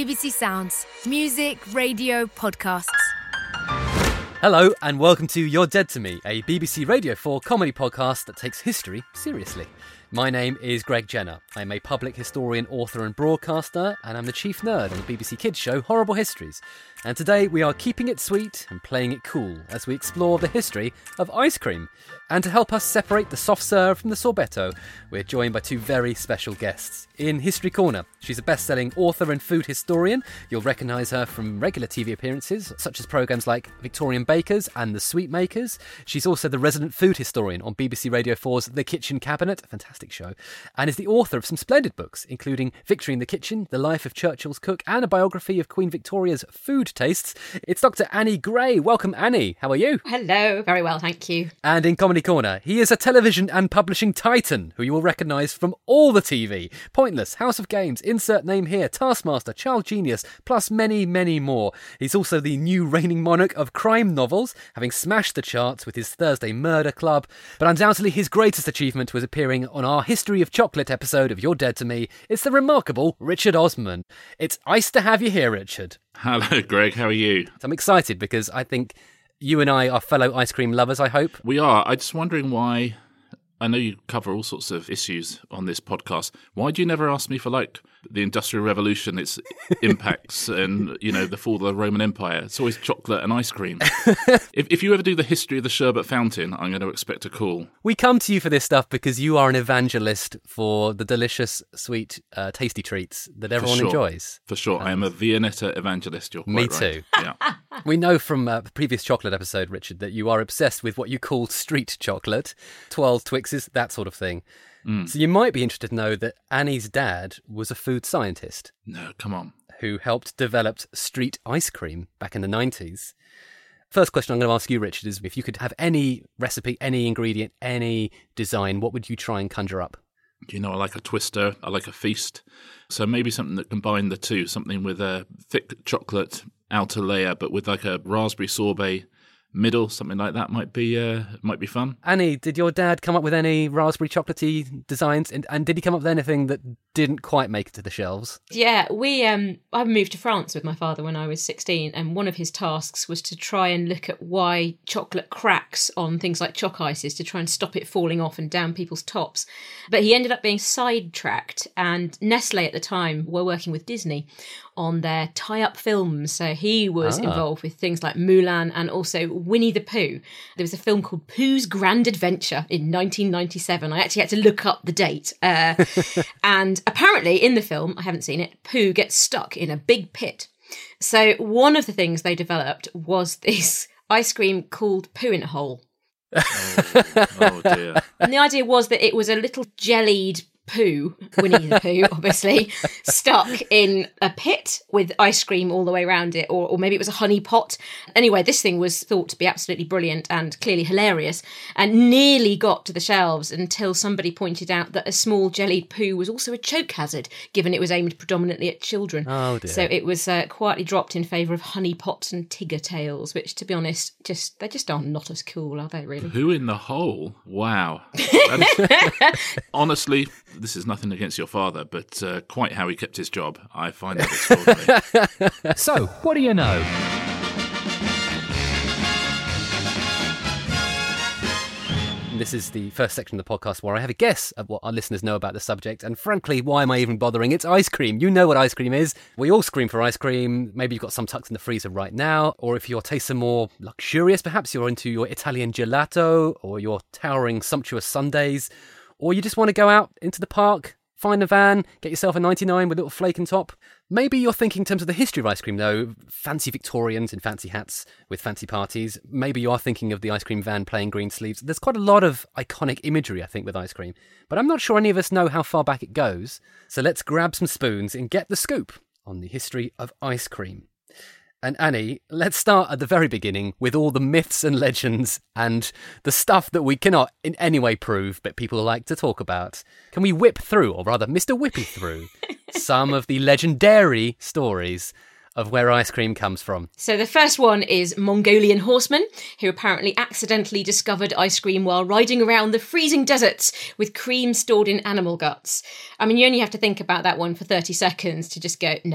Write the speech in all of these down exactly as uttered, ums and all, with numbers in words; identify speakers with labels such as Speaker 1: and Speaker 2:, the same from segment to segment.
Speaker 1: B B C Sounds. Music, radio, podcasts.
Speaker 2: Hello and welcome to You're Dead to Me, a B B C Radio four comedy podcast that takes history seriously. My name is Greg Jenner. I'm a public historian, author and broadcaster, and I'm the chief nerd on the B B C Kids show Horrible Histories. And today we are keeping it sweet and playing it cool as we explore the history of ice cream. And to help us separate the soft serve from the sorbetto, we're joined by two very special guests. In History Corner, she's a best-selling author and food historian. You'll recognise her from regular T V appearances, such as programmes like Victorian Bakers and The Sweet Makers. She's also the resident food historian on B B C Radio four's The Kitchen Cabinet, a fantastic show, and is the author of some splendid books, including Victory in the Kitchen, The Life of Churchill's Cook, and a biography of Queen Victoria's food tastes. It's Doctor Annie Gray. Welcome, Annie. How are you?
Speaker 3: Hello. Very well, thank you.
Speaker 2: And in Comedy Corner, he is a television and publishing titan who you will recognise from all the T V. Pointless, House of Games, Insert Name Here, Taskmaster, Child Genius, plus many, many more. He's also the new reigning monarch of crime novels, having smashed the charts with his Thursday Murder Club. But undoubtedly his greatest achievement was appearing on our History of Chocolate episode of You're Dead to Me. It's the remarkable Richard Osman. It's nice to have you here, Richard.
Speaker 4: Hello, Greg. How are you?
Speaker 2: I'm excited because I think you and I are fellow ice cream lovers, I hope.
Speaker 4: We are. I'm just wondering why, I know you cover all sorts of issues on this podcast. Why do you never ask me for, like, the Industrial Revolution, its impacts, and, you know, the fall of the Roman Empire? It's always chocolate and ice cream. if, if you ever do the history of the sherbet fountain, I'm going to expect a call.
Speaker 2: We come to you for this stuff because you are an evangelist for the delicious, sweet, uh, tasty treats that everyone
Speaker 4: for sure.
Speaker 2: enjoys.
Speaker 4: For sure. And I am a Viennetta evangelist. You're quite
Speaker 2: me
Speaker 4: right.
Speaker 2: too.
Speaker 4: Yeah.
Speaker 2: We know from uh, the previous chocolate episode, Richard, that you are obsessed with what you call street chocolate, twirls, Twixes, that sort of thing. Mm. So you might be interested to know that Annie's dad was a food scientist.
Speaker 4: No, come on.
Speaker 2: Who helped develop street ice cream back in the nineties. First question I'm going to ask you, Richard, is if you could have any recipe, any ingredient, any design, what would you try and conjure up?
Speaker 4: You know, I like a twister, I like a feast. So maybe something that combined the two, something with a thick chocolate outer layer, but with like a raspberry sorbet middle, something like that might be uh, might be fun.
Speaker 2: Annie, did your dad come up with any raspberry chocolatey designs, and, and did he come up with anything that didn't quite make it to the shelves?
Speaker 3: Yeah, we um, I moved to France with my father when I was sixteen, and one of his tasks was to try and look at why chocolate cracks on things like choc ices to try and stop it falling off and down people's tops. But he ended up being sidetracked, and Nestle at the time were working with Disney on their tie-up films. So he was ah. involved with things like Mulan and also Winnie the Pooh. There was a film called Pooh's Grand Adventure in nineteen ninety-seven. I actually had to look up the date. Uh, and apparently in the film, I haven't seen it, Pooh gets stuck in a big pit. So one of the things they developed was this ice cream called Pooh in a Hole.
Speaker 4: Oh, oh dear.
Speaker 3: And the idea was that it was a little jellied Pooh, Winnie the Pooh, obviously, stuck in a pit with ice cream all the way around it, or, or maybe it was a honey pot. Anyway, this thing was thought to be absolutely brilliant and clearly hilarious, and nearly got to the shelves until somebody pointed out that a small jellied Pooh was also a choke hazard, given it was aimed predominantly at children.
Speaker 2: Oh dear.
Speaker 3: So it was uh, quietly dropped in favour of honey pots and Tigger tails, which, to be honest, just they just are not as cool, are they, really?
Speaker 4: Pooh in the hole? Wow. That is, honestly, this is nothing against your father, but uh, quite how he kept his job. I find that extraordinary.
Speaker 5: So, what do you know?
Speaker 2: This is the first section of the podcast where I have a guess at what our listeners know about the subject. And frankly, why am I even bothering? It's ice cream. You know what ice cream is. We all scream for ice cream. Maybe you've got some tucked in the freezer right now. Or if your tastes are more luxurious, perhaps you're into your Italian gelato or your towering sumptuous sundaes. Or you just want to go out into the park, find a van, get yourself a ninety-nine with a little flake on top. Maybe you're thinking in terms of the history of ice cream, though. Fancy Victorians in fancy hats with fancy parties. Maybe you are thinking of the ice cream van playing green sleeves. There's quite a lot of iconic imagery, I think, with ice cream. But I'm not sure any of us know how far back it goes. So let's grab some spoons and get the scoop on the history of ice cream. And Annie, let's start at the very beginning with all the myths and legends and the stuff that we cannot in any way prove, but people like to talk about. Can we whip through, or rather Mister Whippy through, some of the legendary stories of where ice cream comes from?
Speaker 3: So the first one is Mongolian horsemen, who apparently accidentally discovered ice cream while riding around the freezing deserts with cream stored in animal guts. I mean, you only have to think about that one for thirty seconds to just go, no.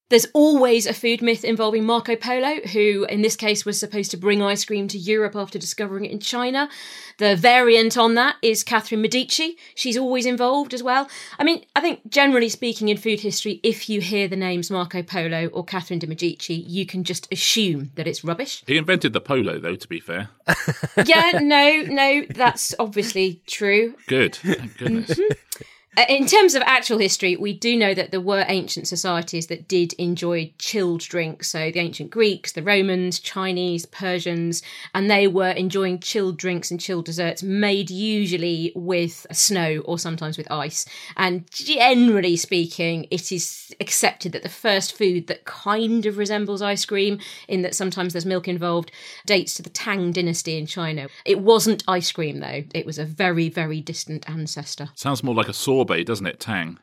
Speaker 3: There's always a food myth involving Marco Polo, who in this case was supposed to bring ice cream to Europe after discovering it in China. The variant on that is Catherine Medici. She's always involved as well. I mean, I think generally speaking in food history, if you hear the names Marco Polo or Catherine de Medici, you can just assume that it's rubbish.
Speaker 4: He invented the polo, though, to be fair.
Speaker 3: Yeah, no, no, that's obviously true.
Speaker 4: Good. Thank goodness.
Speaker 3: Mm-hmm. In terms of actual history, we do know that there were ancient societies that did enjoy chilled drinks. So the ancient Greeks, the Romans, Chinese, Persians, and they were enjoying chilled drinks and chilled desserts made usually with snow or sometimes with ice. And generally speaking, it is accepted that the first food that kind of resembles ice cream, in that sometimes there's milk involved, dates to the Tang dynasty in China. It wasn't ice cream, though. It was a very, very distant ancestor.
Speaker 4: Sounds more like a sorbet, doesn't it, Tang?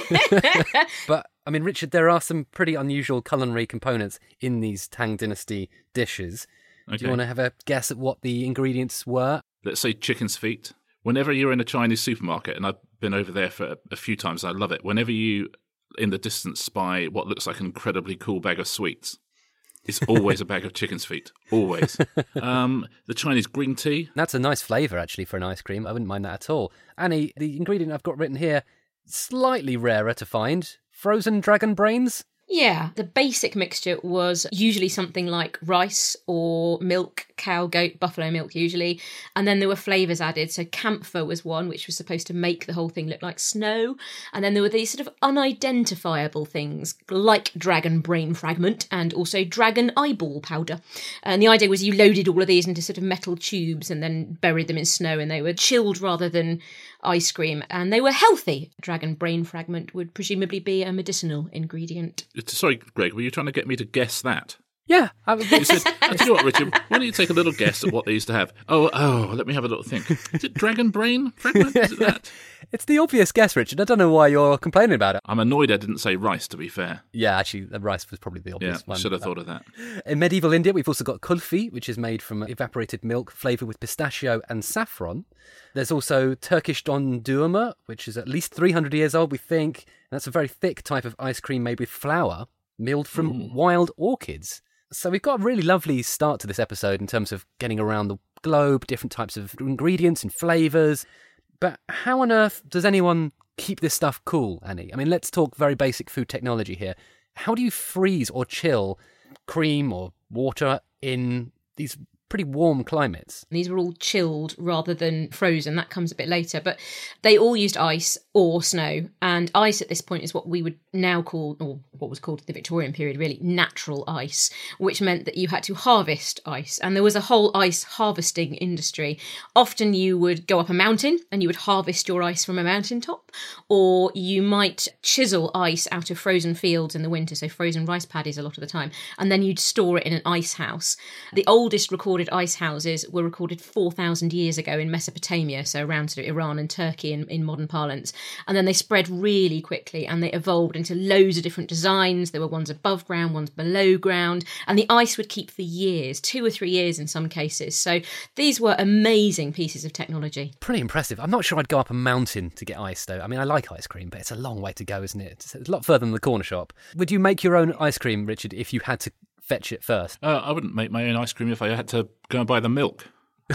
Speaker 2: But, I mean, Richard, there are some pretty unusual culinary components in these Tang Dynasty dishes.
Speaker 4: Okay.
Speaker 2: Do you want to have a guess at what the ingredients were?
Speaker 4: Let's say chicken's feet. Whenever you're in a Chinese supermarket, and I've been over there for a few times, I love it. Whenever you, in the distance, spy what looks like an incredibly cool bag of sweets, it's always a bag of chicken's feet. Always. Um, the Chinese green tea.
Speaker 2: That's a nice flavour, actually, for an ice cream. I wouldn't mind that at all. Annie, the ingredient I've got written here, slightly rarer to find. Frozen dragon brains?
Speaker 3: Yeah, the basic mixture was usually something like rice or milk, cow, goat, buffalo milk usually, and then there were flavours added. So camphor was one, which was supposed to make the whole thing look like snow, and then there were these sort of unidentifiable things like dragon brain fragment and also dragon eyeball powder. And the idea was you loaded all of these into sort of metal tubes and then buried them in snow, and they were chilled rather than ice cream, and they were healthy. Dragon brain fragment would presumably be a medicinal ingredient.
Speaker 4: Sorry, Greg, were you trying to get me to guess that?
Speaker 2: Yeah. I mean,
Speaker 4: You said, I tell you what, Richard, why don't you take a little guess at what they used to have? Oh, oh, let me have a little think. Is it dragon brain fragment? Is it that?
Speaker 2: It's the obvious guess, Richard. I don't know why you're complaining about it.
Speaker 4: I'm annoyed I didn't say rice, to be fair.
Speaker 2: Yeah, actually, the rice was probably the
Speaker 4: Yeah,
Speaker 2: obvious one.
Speaker 4: should have thought of that.
Speaker 2: In medieval India, we've also got kulfi, which is made from evaporated milk flavoured with pistachio and saffron. There's also Turkish dondurma, which is at least three hundred years old, we think. And that's a very thick type of ice cream made with flour, milled from
Speaker 4: Ooh.
Speaker 2: wild orchids. So we've got a really lovely start to this episode in terms of getting around the globe, different types of ingredients and flavours. But how on earth does anyone keep this stuff cool, Annie? I mean, let's talk very basic food technology here. How do you freeze or chill cream or water in these pretty warm climates?
Speaker 3: These were all chilled rather than frozen. That comes a bit later. But they all used ice or snow. And ice at this point is what we would now call, or what was called the Victorian period, really, natural ice, which meant that you had to harvest ice. And there was a whole ice harvesting industry. Often you would go up a mountain and you would harvest your ice from a mountaintop, or you might chisel ice out of frozen fields in the winter, so frozen rice paddies a lot of the time, and then you'd store it in an ice house. The oldest recorded ice houses were recorded four thousand years ago in Mesopotamia, so around sort of Iran and Turkey in, in modern parlance. And then they spread really quickly and they evolved into loads of different designs. There were ones above ground, ones below ground, and the ice would keep for years, two or three years in some cases. So these were amazing pieces of technology.
Speaker 2: Pretty impressive. I'm not sure I'd go up a mountain to get ice, though. I mean, I like ice cream, but it's a long way to go, isn't it? It's a lot further than the corner shop. Would you make your own ice cream, Richard, if you had to fetch it first?
Speaker 4: Uh, I wouldn't make my own ice cream if I had to go and buy the milk.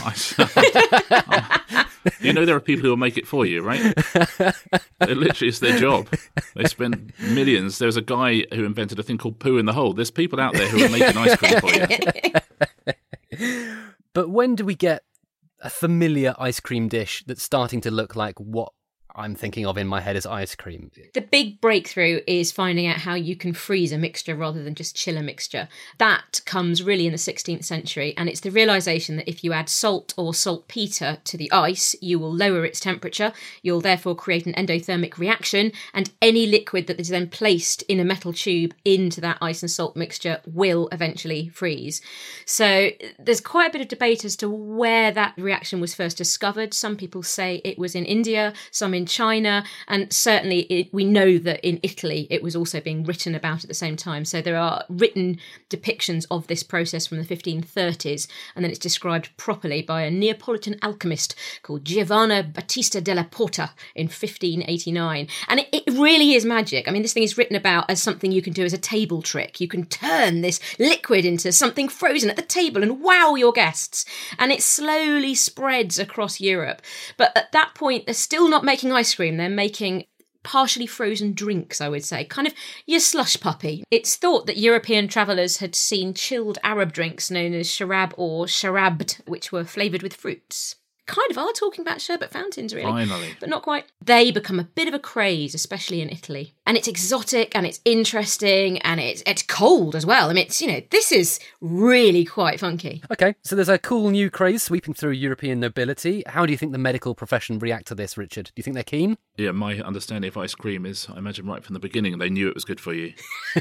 Speaker 4: I- you know there are people who will make it for you, right? It literally is their job. They spend millions. There's a guy who invented a thing called poo in the hole. There's people out there who are making ice cream for you.
Speaker 2: But when do we get a familiar ice cream dish that's starting to look like what I'm thinking of in my head as ice cream?
Speaker 3: The big breakthrough is finding out how you can freeze a mixture rather than just chill a mixture. That comes really in the sixteenth century, and it's the realisation that if you add salt or saltpetre to the ice, you will lower its temperature. You'll therefore create an endothermic reaction, and any liquid that is then placed in a metal tube into that ice and salt mixture will eventually freeze. So there's quite a bit of debate as to where that reaction was first discovered. Some people say it was in India, some in China, and certainly it, we know that in Italy it was also being written about at the same time. So there are written depictions of this process from the fifteen thirties, and then it's described properly by a Neapolitan alchemist called Giovanni Battista della Porta in fifteen eighty-nine. And it, it really is magic. I mean, this thing is written about as something you can do as a table trick. You can turn this liquid into something frozen at the table and wow your guests. And it slowly spreads across Europe. But at that point, they're still not making ice cream. They're making partially frozen drinks, I would say, kind of your slush puppy. It's thought that European travellers had seen chilled Arab drinks known as sharab or sharabt, which were flavoured with fruits. Kind of are talking about sherbet fountains, really.
Speaker 4: Finally.
Speaker 3: But not quite. They become a bit of a craze, especially in Italy. And it's exotic and it's interesting and it's it's cold as well. I mean, it's, you know, this is really quite funky.
Speaker 2: Okay, so there's a cool new craze sweeping through European nobility. How do you think the medical profession react to this, Richard? Do you think they're keen?
Speaker 4: Yeah, my understanding of ice cream is, I imagine right from the beginning, they knew it was good for you.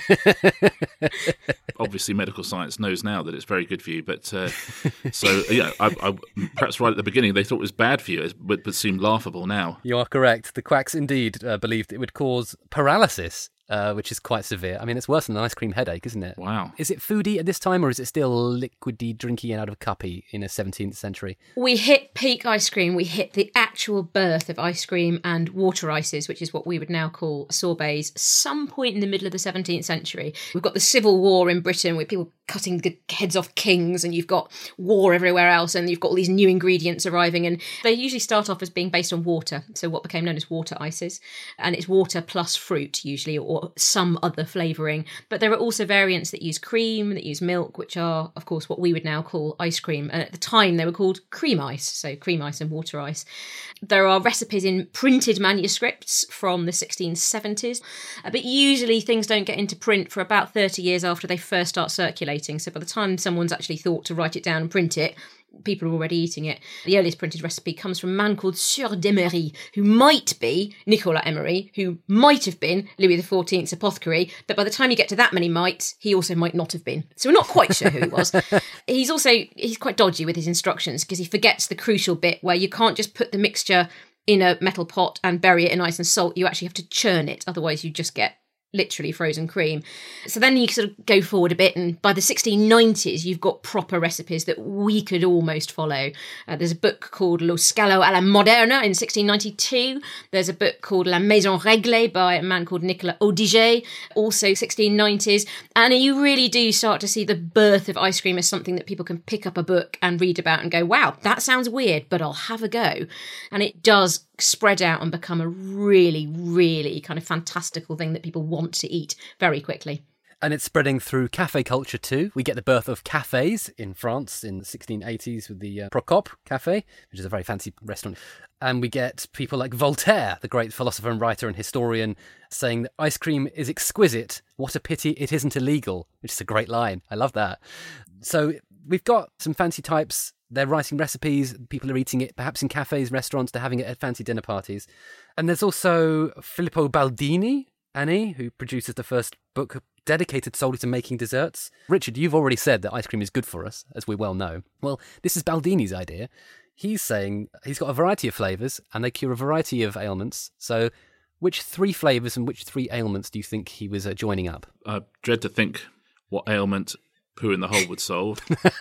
Speaker 4: Obviously, medical science knows now that it's very good for you, but uh, so, yeah, I, I, perhaps right at the beginning, they thought it was bad for you, but, but seemed laughable now.
Speaker 2: You are correct. The quacks indeed uh, believed it would cause paralysis, uh, which is quite severe. I mean, it's worse than an ice cream headache, isn't it?
Speaker 4: Wow.
Speaker 2: Is it foody at this time, or is it still liquidy, drinky and out of a cuppy in a seventeenth century?
Speaker 3: We hit peak ice cream. We hit the actual birth of ice cream and water ices, which is what we would now call sorbets, some point in the middle of the seventeenth century. We've got the Civil War in Britain with people cutting the heads off kings, and you've got war everywhere else, and you've got all these new ingredients arriving, and they usually start off as being based on water, so what became known as water ices, and it's water plus fruit usually, or some other flavouring. But there are also variants that use cream, that use milk, which are of course what we would now call ice cream, and at the time they were called cream ice, so cream ice and water ice. There are recipes in printed manuscripts from the sixteen seventies, but usually things don't get into print for about thirty years after they first start circulating. So by the time someone's actually thought to write it down and print it, people are already eating it. The earliest printed recipe comes from a man called Sieur d'Emery, who might be Nicolas Emery, who might have been Louis the fourteenth's apothecary, but by the time you get to that many mites, he also might not have been. So we're not quite sure who he was. He's also, he's quite dodgy with his instructions because he forgets the crucial bit where you can't just put the mixture in a metal pot and bury it in ice and salt. You actually have to churn it, otherwise you just get literally frozen cream. So then you sort of go forward a bit, and by the sixteen nineties you've got proper recipes that we could almost follow. Uh, there's a book called Lo Scalo alla Moderna in sixteen ninety-two. There's a book called La Maison Réglée by a man called Nicolas Audiget, also sixteen nineties. And you really do start to see the birth of ice cream as something that people can pick up a book and read about and go, wow, that sounds weird, but I'll have a go. And it does spread out and become a really, really kind of fantastical thing that people want to eat very quickly.
Speaker 2: And it's spreading through cafe culture too. We get the birth of cafes in France in the sixteen eighties with the uh, Procope Cafe, which is a very fancy restaurant. And we get people like Voltaire, the great philosopher and writer and historian, saying that ice cream is exquisite. What a pity it isn't illegal, which is a great line. I love that. So we've got some fancy types. They're writing recipes. People are eating it, perhaps in cafes, restaurants. They're having it at fancy dinner parties. And there's also Filippo Baldini, Annie, who produces the first book dedicated solely to making desserts. Richard, you've already said that ice cream is good for us, as we well know. Well, this is Baldini's idea. He's saying he's got a variety of flavours and they cure a variety of ailments. So which three flavours and which three ailments do you think he was uh, joining up?
Speaker 4: I dread to think what ailment poo in the hole would solve.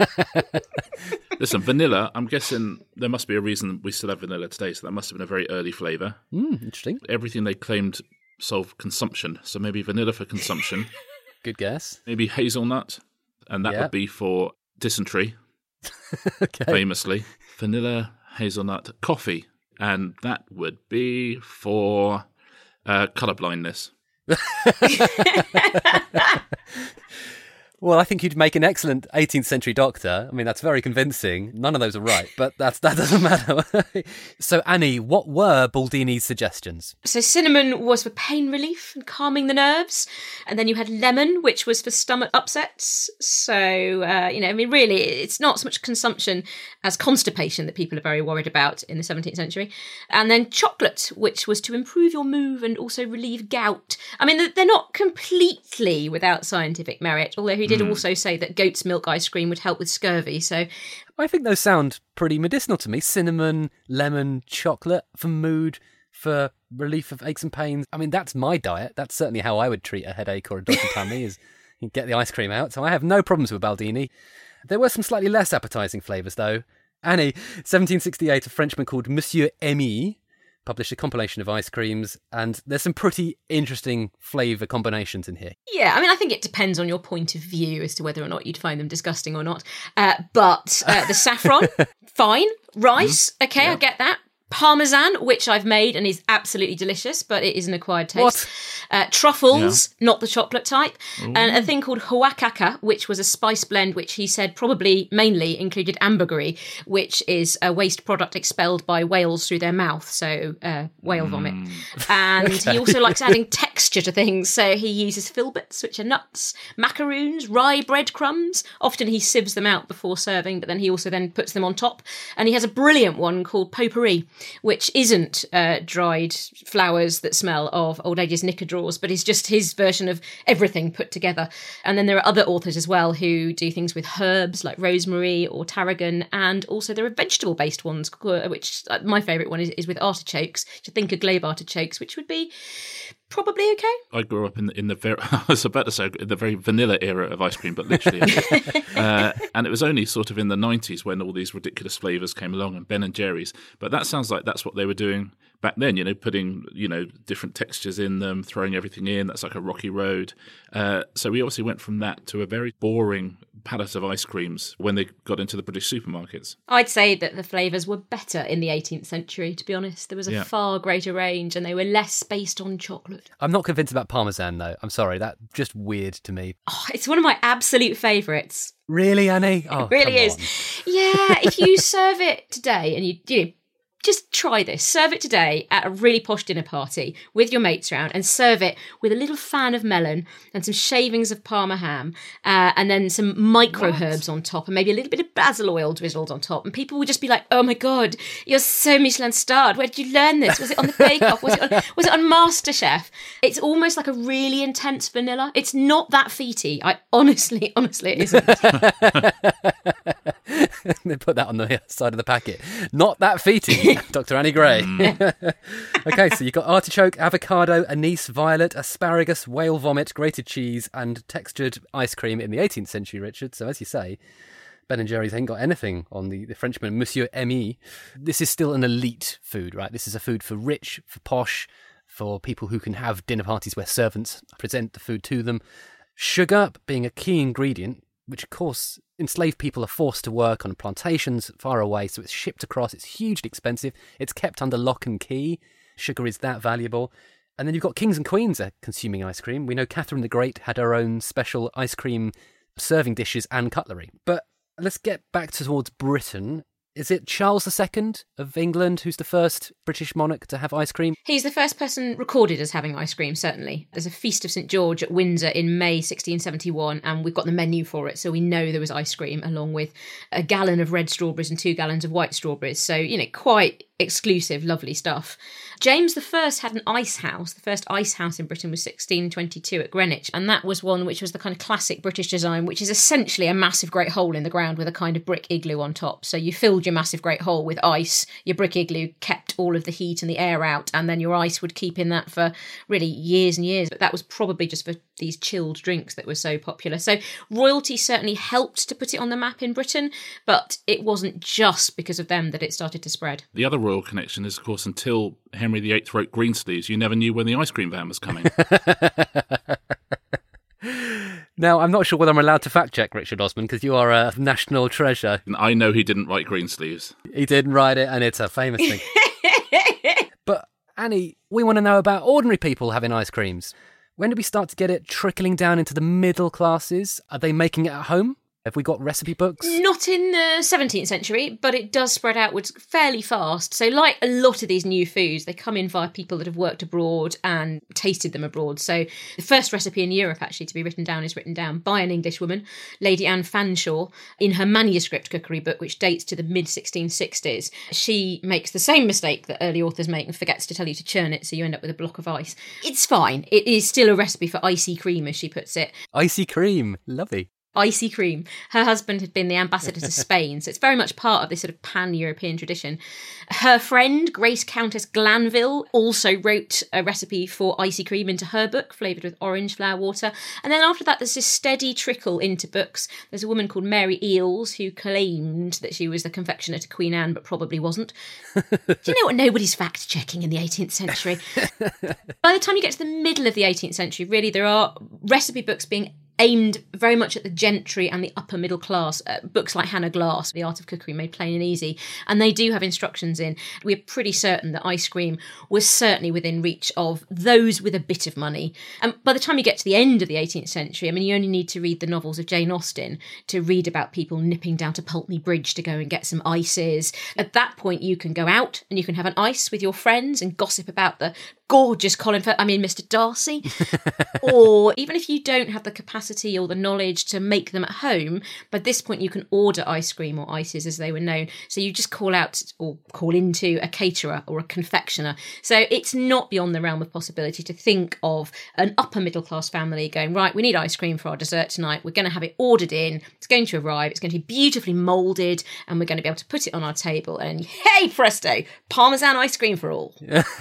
Speaker 4: Listen, vanilla, I'm guessing there must be a reason we still have vanilla today, so that must have been a very early flavour.
Speaker 2: Mm, interesting.
Speaker 4: Everything they claimed solved consumption, so maybe vanilla for consumption.
Speaker 2: Good guess.
Speaker 4: Maybe hazelnut, and that
Speaker 2: Yeah.
Speaker 4: would be for dysentery,
Speaker 2: Okay.
Speaker 4: famously. Vanilla, hazelnut, coffee, and that would be for uh, colour blindness.
Speaker 2: Well, I think you'd make an excellent eighteenth century doctor. I mean, that's very convincing. None of those are right, but that's, that doesn't matter. So, Annie, what were Baldini's suggestions?
Speaker 3: So cinnamon was for pain relief and calming the nerves. And then you had lemon, which was for stomach upsets. So, uh, you know, I mean, really, it's not so much consumption as constipation that people are very worried about in the seventeenth century. And then chocolate, which was to improve your mood and also relieve gout. I mean, they're not completely without scientific merit, although he did mm. also say that goat's milk ice cream would help with scurvy. So
Speaker 2: I think those sound pretty medicinal to me. Cinnamon, lemon, chocolate for mood, for relief of aches and pains. I mean, that's my diet. That's certainly how I would treat a headache or a dodgy tummy, is you get the ice cream out. So I have no problems with Baldini. There were some slightly less appetising flavours, though. Annie, seventeen sixty-eight, a Frenchman called Monsieur Emy published a compilation of ice creams, and there's some pretty interesting flavour combinations in here.
Speaker 3: Yeah, I mean, I think it depends on your point of view as to whether or not you'd find them disgusting or not. Uh, but uh, the saffron, fine. Rice, mm, okay, yeah. I get that. Parmesan, which I've made and is absolutely delicious, but it is an acquired taste.
Speaker 2: What?
Speaker 3: Uh, truffles, yeah. not the chocolate type.
Speaker 4: Ooh.
Speaker 3: And a thing called huacaca, which was a spice blend, which he said probably mainly included ambergris, which is a waste product expelled by whales through their mouth, so uh, whale vomit. Mm. And okay. He also likes adding texture to things, so he uses filberts, which are nuts, macaroons, rye breadcrumbs. Often he sieves them out before serving, but then he also then puts them on top. And he has a brilliant one called potpourri, which isn't uh, dried flowers that smell of old age's knicker drawers, but is just his version of everything put together. And then there are other authors as well who do things with herbs like rosemary or tarragon, and also there are vegetable-based ones, which uh, my favourite one is, is with artichokes. To think of globe artichokes, which would be probably okay.
Speaker 4: I grew up in the, in the very, I was about to say, in the very vanilla era of ice cream, but literally. uh, and it was only sort of in the nineties when all these ridiculous flavours came along, and Ben and Jerry's. But that sounds like that's what they were doing back then, you know, putting, you know, different textures in them, throwing everything in. That's like a rocky road. Uh, so we obviously went from that to a very boring palette of ice creams when they got into the British supermarkets.
Speaker 3: I'd say that the flavours were better in the eighteenth century, to be honest. There was a yeah. far greater range and they were less based on chocolate.
Speaker 2: I'm not convinced about Parmesan, though. I'm sorry, that's just weird to me.
Speaker 3: Oh, it's one of my absolute favourites.
Speaker 2: Really, Annie? Oh,
Speaker 3: it really is.
Speaker 2: On.
Speaker 3: Yeah, if you serve it today and you, you know, just try this. Serve it today at a really posh dinner party with your mates around, and serve it with a little fan of melon and some shavings of Parma ham, uh, and then some micro what? herbs on top, and maybe a little bit of basil oil drizzled on top. And people would just be like, "Oh my god, you're so Michelin starred. Where did you learn this? Was it on the Bake Off? Was it on, was it on MasterChef?" It's almost like a really intense vanilla. It's not that feety. I honestly, honestly, it isn't.
Speaker 2: They put that on the side of the packet. Not that feety. Doctor Annie Gray. Mm. Okay, so you've got artichoke, avocado, anise, violet, asparagus, whale vomit, grated cheese, and textured ice cream in the eighteenth century, Richard. So as you say, Ben and Jerry's ain't got anything on the, the Frenchman, Monsieur Emy. This is still an elite food, right? This is a food for rich, for posh, for people who can have dinner parties where servants present the food to them. Sugar being a key ingredient, which of course enslaved people are forced to work on plantations far away, so it's shipped across, it's hugely expensive, it's kept under lock and key. Sugar is that valuable. And then you've got kings and queens are consuming ice cream. We know Catherine the Great had her own special ice cream serving dishes and cutlery. But let's get back towards Britain. Is it Charles the Second of England who's the first British monarch to have ice cream?
Speaker 3: He's the first person recorded as having ice cream, certainly. There's a Feast of Saint George at Windsor in May sixteen seventy-one, and we've got the menu for it, so we know there was ice cream, along with a gallon of red strawberries and two gallons of white strawberries. So, you know, quite exclusive, lovely stuff. James the First had an ice house. The first ice house in Britain was sixteen twenty-two at Greenwich, and that was one which was the kind of classic British design, which is essentially a massive great hole in the ground with a kind of brick igloo on top. So you filled your massive great hole with ice, your brick igloo kept all of the heat and the air out, and then your ice would keep in that for really years and years. But that was probably just for these chilled drinks that were so popular. So royalty certainly helped to put it on the map in Britain, but it wasn't just because of them that it started to spread.
Speaker 4: The other royal connection is, of course, until Henry the Eighth wrote Greensleeves, you never knew when the ice cream van was coming.
Speaker 2: Now, I'm not sure whether I'm allowed to fact-check Richard Osman, because you are a national treasure.
Speaker 4: I know he didn't write Greensleeves.
Speaker 2: He didn't write it, and it's a famous thing. But, Annie, we want to know about ordinary people having ice creams. When do we start to get it trickling down into the middle classes? Are they making it at home? Have we got recipe books?
Speaker 3: Not in the seventeenth century, but it does spread outwards fairly fast. So like a lot of these new foods, they come in via people that have worked abroad and tasted them abroad. So the first recipe in Europe actually to be written down is written down by an English woman, Lady Anne Fanshawe, in her manuscript cookery book, which dates to the mid sixteen sixties. She makes the same mistake that early authors make and forgets to tell you to churn it, so you end up with a block of ice. It's fine. It is still a recipe for icy cream, as she puts it.
Speaker 2: Icy cream. Lovely.
Speaker 3: Icy cream. Her husband had been the ambassador to Spain, so it's very much part of this sort of pan-European tradition. Her friend, Grace Countess Glanville, also wrote a recipe for icy cream into her book, flavoured with orange flower water. And then after that, there's this steady trickle into books. There's a woman called Mary Eales who claimed that she was the confectioner to Queen Anne, but probably wasn't. Do you know what? Nobody's fact-checking in the eighteenth century. By the time you get to the middle of the eighteenth century, really, there are recipe books being aimed very much at the gentry and the upper middle class. Uh, books like Hannah Glass, The Art of Cookery Made Plain and Easy, and they do have instructions in. We're pretty certain that ice cream was certainly within reach of those with a bit of money. And by the time you get to the end of the eighteenth century, I mean, you only need to read the novels of Jane Austen to read about people nipping down to Pulteney Bridge to go and get some ices. At that point, you can go out and you can have an ice with your friends and gossip about the gorgeous Colin Firth, I mean, Mister Darcy. Or even if you don't have the capacity or the knowledge to make them at home, by this point you can order ice cream or ices as they were known. So you just call out or call into a caterer or a confectioner. So it's not beyond the realm of possibility to think of an upper middle class family going, right, we need ice cream for our dessert tonight. We're going to have it ordered in. It's going to arrive. It's going to be beautifully moulded and we're going to be able to put it on our table. And hey, presto, Parmesan ice cream for all.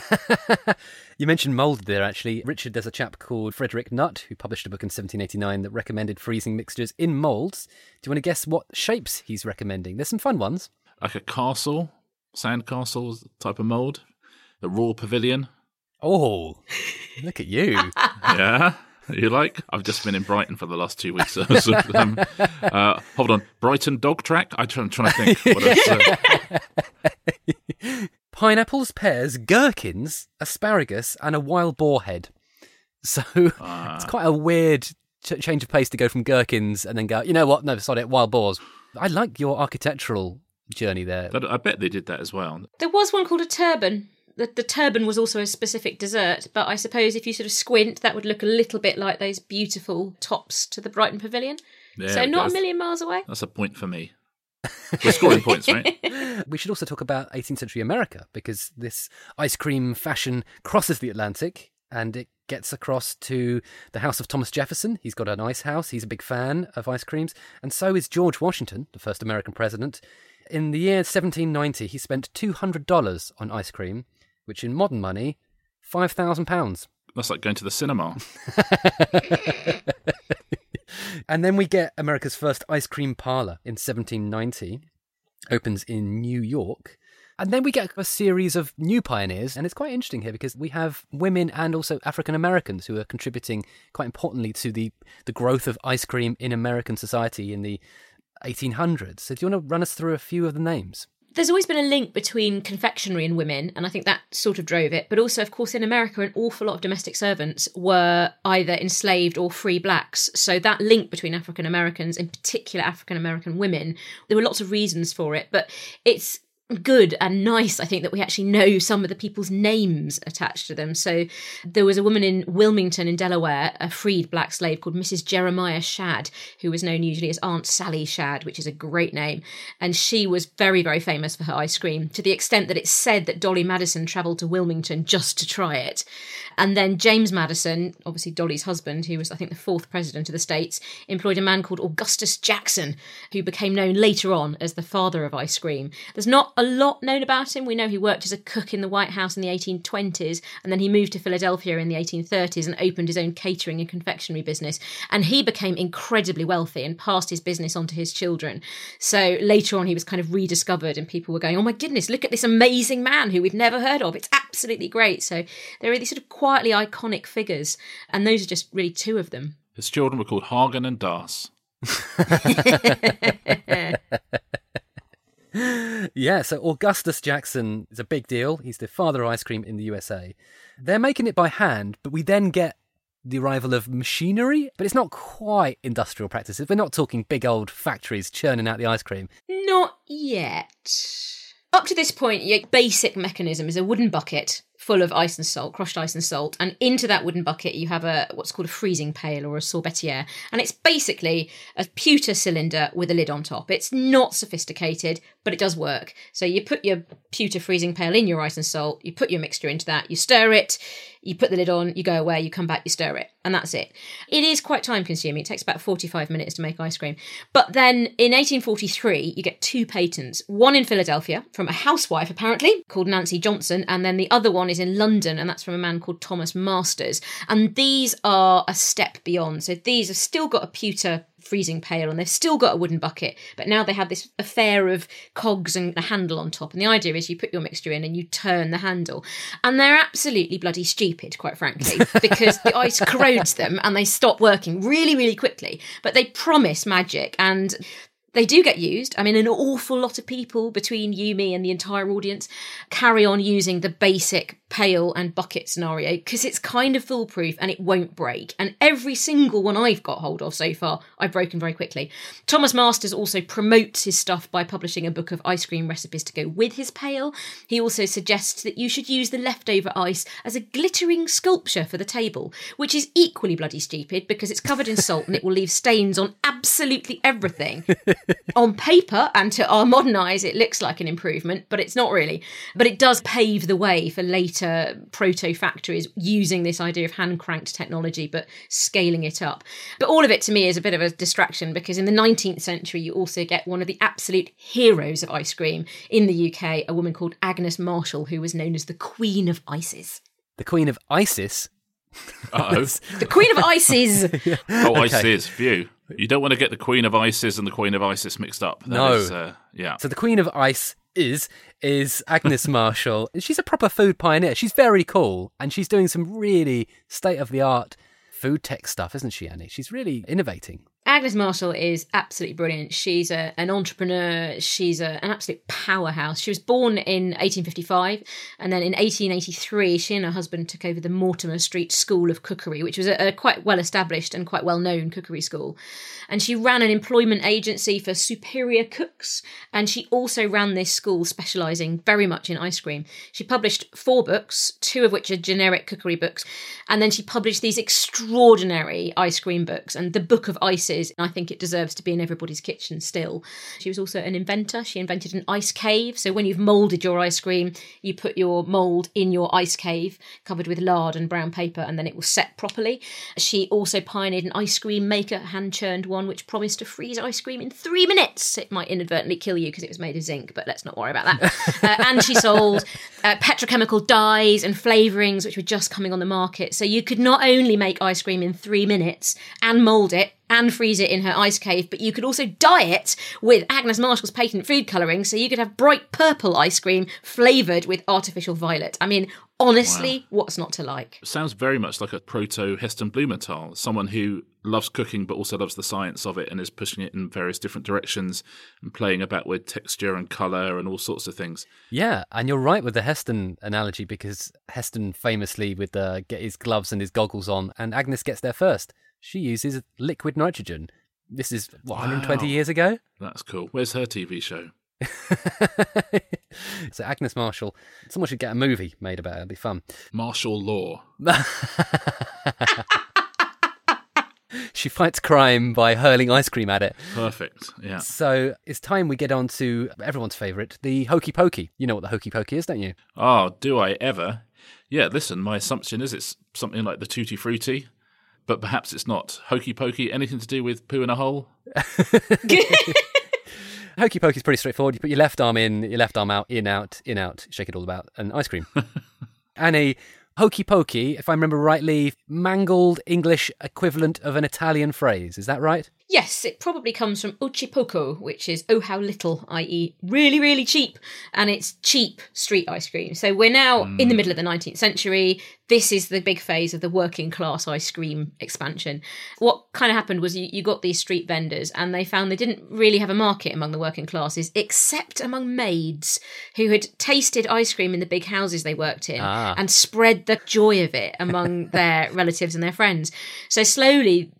Speaker 2: You mentioned moulded there, actually. Richard, there's a chap called Frederick Nutt who published a book in seventeen eighty-nine that recommended freezing mixtures in moulds. Do you want to guess what shapes he's recommending? There's some fun ones.
Speaker 4: Like a castle, sand castle type of mould. The Royal Pavilion.
Speaker 2: Oh, look at you.
Speaker 4: Yeah. You like? I've just been in Brighton for the last two weeks. So, um, uh, hold on. Brighton dog track? I'm trying, trying to think. What else, uh...
Speaker 2: Pineapples, pears, gherkins, asparagus, and a wild boar head. So uh, it's quite a weird ch- change of pace to go from gherkins and then go, you know what? No, sorry, wild boars. I like your architectural journey there.
Speaker 4: I bet they did that as well.
Speaker 3: There was one called a turban. The, the turban was also a specific dessert, but I suppose if you sort of squint, that would look a little bit like those beautiful tops to the Brighton Pavilion. Yeah, so not a million miles away.
Speaker 4: That's a point for me. We're scoring points, right?
Speaker 2: We should also talk about eighteenth century America, because this ice cream fashion crosses the Atlantic and it gets across to the house of Thomas Jefferson. He's got an ice house. He's a big fan of ice creams. And so is George Washington, the first American president. In the year seventeen ninety, he spent two hundred dollars on ice cream, which in modern money, five thousand pounds.
Speaker 4: That's like going to the cinema.
Speaker 2: And then we get America's first ice cream parlour in seventeen ninety. Opens in New York. And then we get a series of new pioneers. And it's quite interesting here because we have women and also African Americans who are contributing quite importantly to the, the growth of ice cream in American society in the eighteen hundreds. So do you want to run us through a few of the names?
Speaker 3: There's always been a link between confectionery and women, and I think that sort of drove it. But also, of course, in America, an awful lot of domestic servants were either enslaved or free blacks. So that link between African Americans, in particular African American women, there were lots of reasons for it. But it's good and nice, I think, that we actually know some of the people's names attached to them. So there was a woman in Wilmington in Delaware, a freed black slave called Missus Jeremiah Shadd, who was known usually as Aunt Sally Shadd, which is a great name. And she was very, very famous for her ice cream, to the extent that it's said that Dolly Madison travelled to Wilmington just to try it. And then James Madison, obviously Dolly's husband, who was, I think, the fourth president of the States, employed a man called Augustus Jackson, who became known later on as the father of ice cream. There's not a lot known about him. We know he worked as a cook in the White House in the eighteen twenties, and then he moved to Philadelphia in the eighteen thirties and opened his own catering and confectionery business. And he became incredibly wealthy and passed his business on to his children. So later on, he was kind of rediscovered and people were going, oh my goodness, look at this amazing man who we've never heard of. It's absolutely great. So there are these sort of quietly iconic figures, and those are just really two of them.
Speaker 4: His children were called Hagen and Das.
Speaker 2: Yeah, so Augustus Jackson is a big deal. He's the father of ice cream in the U S A. They're making it by hand, but we then get the arrival of machinery, but it's not quite industrial practices. We're not talking big old factories churning out the ice cream.
Speaker 3: Not yet. Up to this point, your basic mechanism is a wooden bucket full of ice and salt, crushed ice and salt, and into that wooden bucket you have a what's called a freezing pail or a sorbetière, and it's basically a pewter cylinder with a lid on top. It's not sophisticated, but it does work. So you put your pewter freezing pail in your ice and salt, you put your mixture into that, you stir it, you put the lid on, you go away, you come back, you stir it, and that's it. It is quite time consuming. It takes about forty-five minutes to make ice cream. But then in eighteen forty-three, you get two patents. One in Philadelphia from a housewife, apparently, called Nancy Johnson, and then the other one is in London, and that's from a man called Thomas Masters. And these are a step beyond. So these have still got a pewter freezing pail and they've still got a wooden bucket, but now they have this affair of cogs and a handle on top, and the idea is you put your mixture in and you turn the handle, and they're absolutely bloody stupid, quite frankly, because the ice corrodes them and they stop working really really quickly, but they promise magic and they do get used. I mean, an awful lot of people, between you, me and the entire audience, carry on using the basic pail and bucket scenario because it's kind of foolproof and it won't break. And every single one I've got hold of so far, I've broken very quickly. Thomas Masters also promotes his stuff by publishing a book of ice cream recipes to go with his pail. He also suggests that you should use the leftover ice as a glittering sculpture for the table, which is equally bloody stupid because it's covered in salt and it will leave stains on absolutely everything. On paper, and to our modern eyes, it looks like an improvement, but it's not really. But it does pave the way for later proto-factories using this idea of hand-cranked technology, but scaling it up. But all of it, to me, is a bit of a distraction, because in the nineteenth century, you also get one of the absolute heroes of ice cream in the U K, a woman called Agnes Marshall, who was known as the Queen of Ices.
Speaker 2: The Queen of Isis?
Speaker 4: Uh-oh.
Speaker 3: The Queen of Ices!
Speaker 4: Oh,
Speaker 2: Okay.
Speaker 4: Isis, phew. You don't want to get the Queen of Isis and the Queen of Isis mixed up. That
Speaker 2: No.
Speaker 4: is, uh, yeah.
Speaker 2: So the Queen of Ice is is Agnes Marshall. She's a proper food pioneer. She's very cool, and she's doing some really state-of-the-art food tech stuff, isn't she, Annie? She's really innovating.
Speaker 3: Agnes Marshall is absolutely brilliant. She's a, an entrepreneur. She's a, an absolute powerhouse. She was born in eighteen fifty-five, and then in eighteen eighty-three, she and her husband took over the Mortimer Street School of Cookery, which was a, a quite well-established and quite well-known cookery school. And she ran an employment agency for superior cooks, and she also ran this school specialising very much in ice cream. She published four books, two of which are generic cookery books, and then she published these extraordinary ice cream books, and the Book of Ices, I think it deserves to be in everybody's kitchen still. She was also an inventor. She invented an ice cave. So when you've moulded your ice cream, you put your mould in your ice cave, covered with lard and brown paper, and then it will set properly. She also pioneered an ice cream maker, hand-churned one, which promised to freeze ice cream in three minutes. It might inadvertently kill you because it was made of zinc, but let's not worry about that. uh, and she sold uh, petrochemical dyes and flavourings, which were just coming on the market. So you could not only make ice cream in three minutes and mould it and freeze it in her ice cave, but you could also dye it with Agnes Marshall's patent food colouring, so you could have bright purple ice cream flavoured with artificial violet. I mean, honestly, wow. What's not to like?
Speaker 4: Sounds very much like a proto Heston Blumenthal, someone who loves cooking but also loves the science of it and is pushing it in various different directions and playing about with texture and colour and all sorts of things.
Speaker 2: Yeah, and you're right with the Heston analogy, because Heston famously would uh, get his gloves and his goggles on, and Agnes gets there first. She uses liquid nitrogen. This is, what, one hundred twenty
Speaker 4: Wow.
Speaker 2: years ago?
Speaker 4: That's cool. Where's her T V show?
Speaker 2: So Agnes Marshall, someone should get a movie made about it. It'd be fun.
Speaker 4: Martial law.
Speaker 2: She fights crime by hurling ice cream at it.
Speaker 4: Perfect, yeah.
Speaker 2: So it's time we get on to everyone's favourite, the Hokey Pokey. You know what the Hokey Pokey is, don't you?
Speaker 4: Oh, do I ever? Yeah, listen, my assumption is it's something like the Tutti Frutti, but perhaps it's not. Hokey Pokey, anything to do with poo in a hole?
Speaker 2: Hokey Pokey is pretty straightforward. You put your left arm in, your left arm out, in, out, in, out, shake it all about, and ice cream. And a Hokey Pokey, if I remember rightly, mangled English equivalent of an Italian phrase. Is that right?
Speaker 3: Yes, it probably comes from Ochi Poco, which is oh how little, that is really, really cheap. And it's cheap street ice cream. So we're now mm. in the middle of the nineteenth century. This is the big phase of the working class ice cream expansion. What kind of happened was you, you got these street vendors and they found they didn't really have a market among the working classes, except among maids who had tasted ice cream in the big houses they worked in
Speaker 2: ah.
Speaker 3: and spread the joy of it among their relatives and their friends. So slowly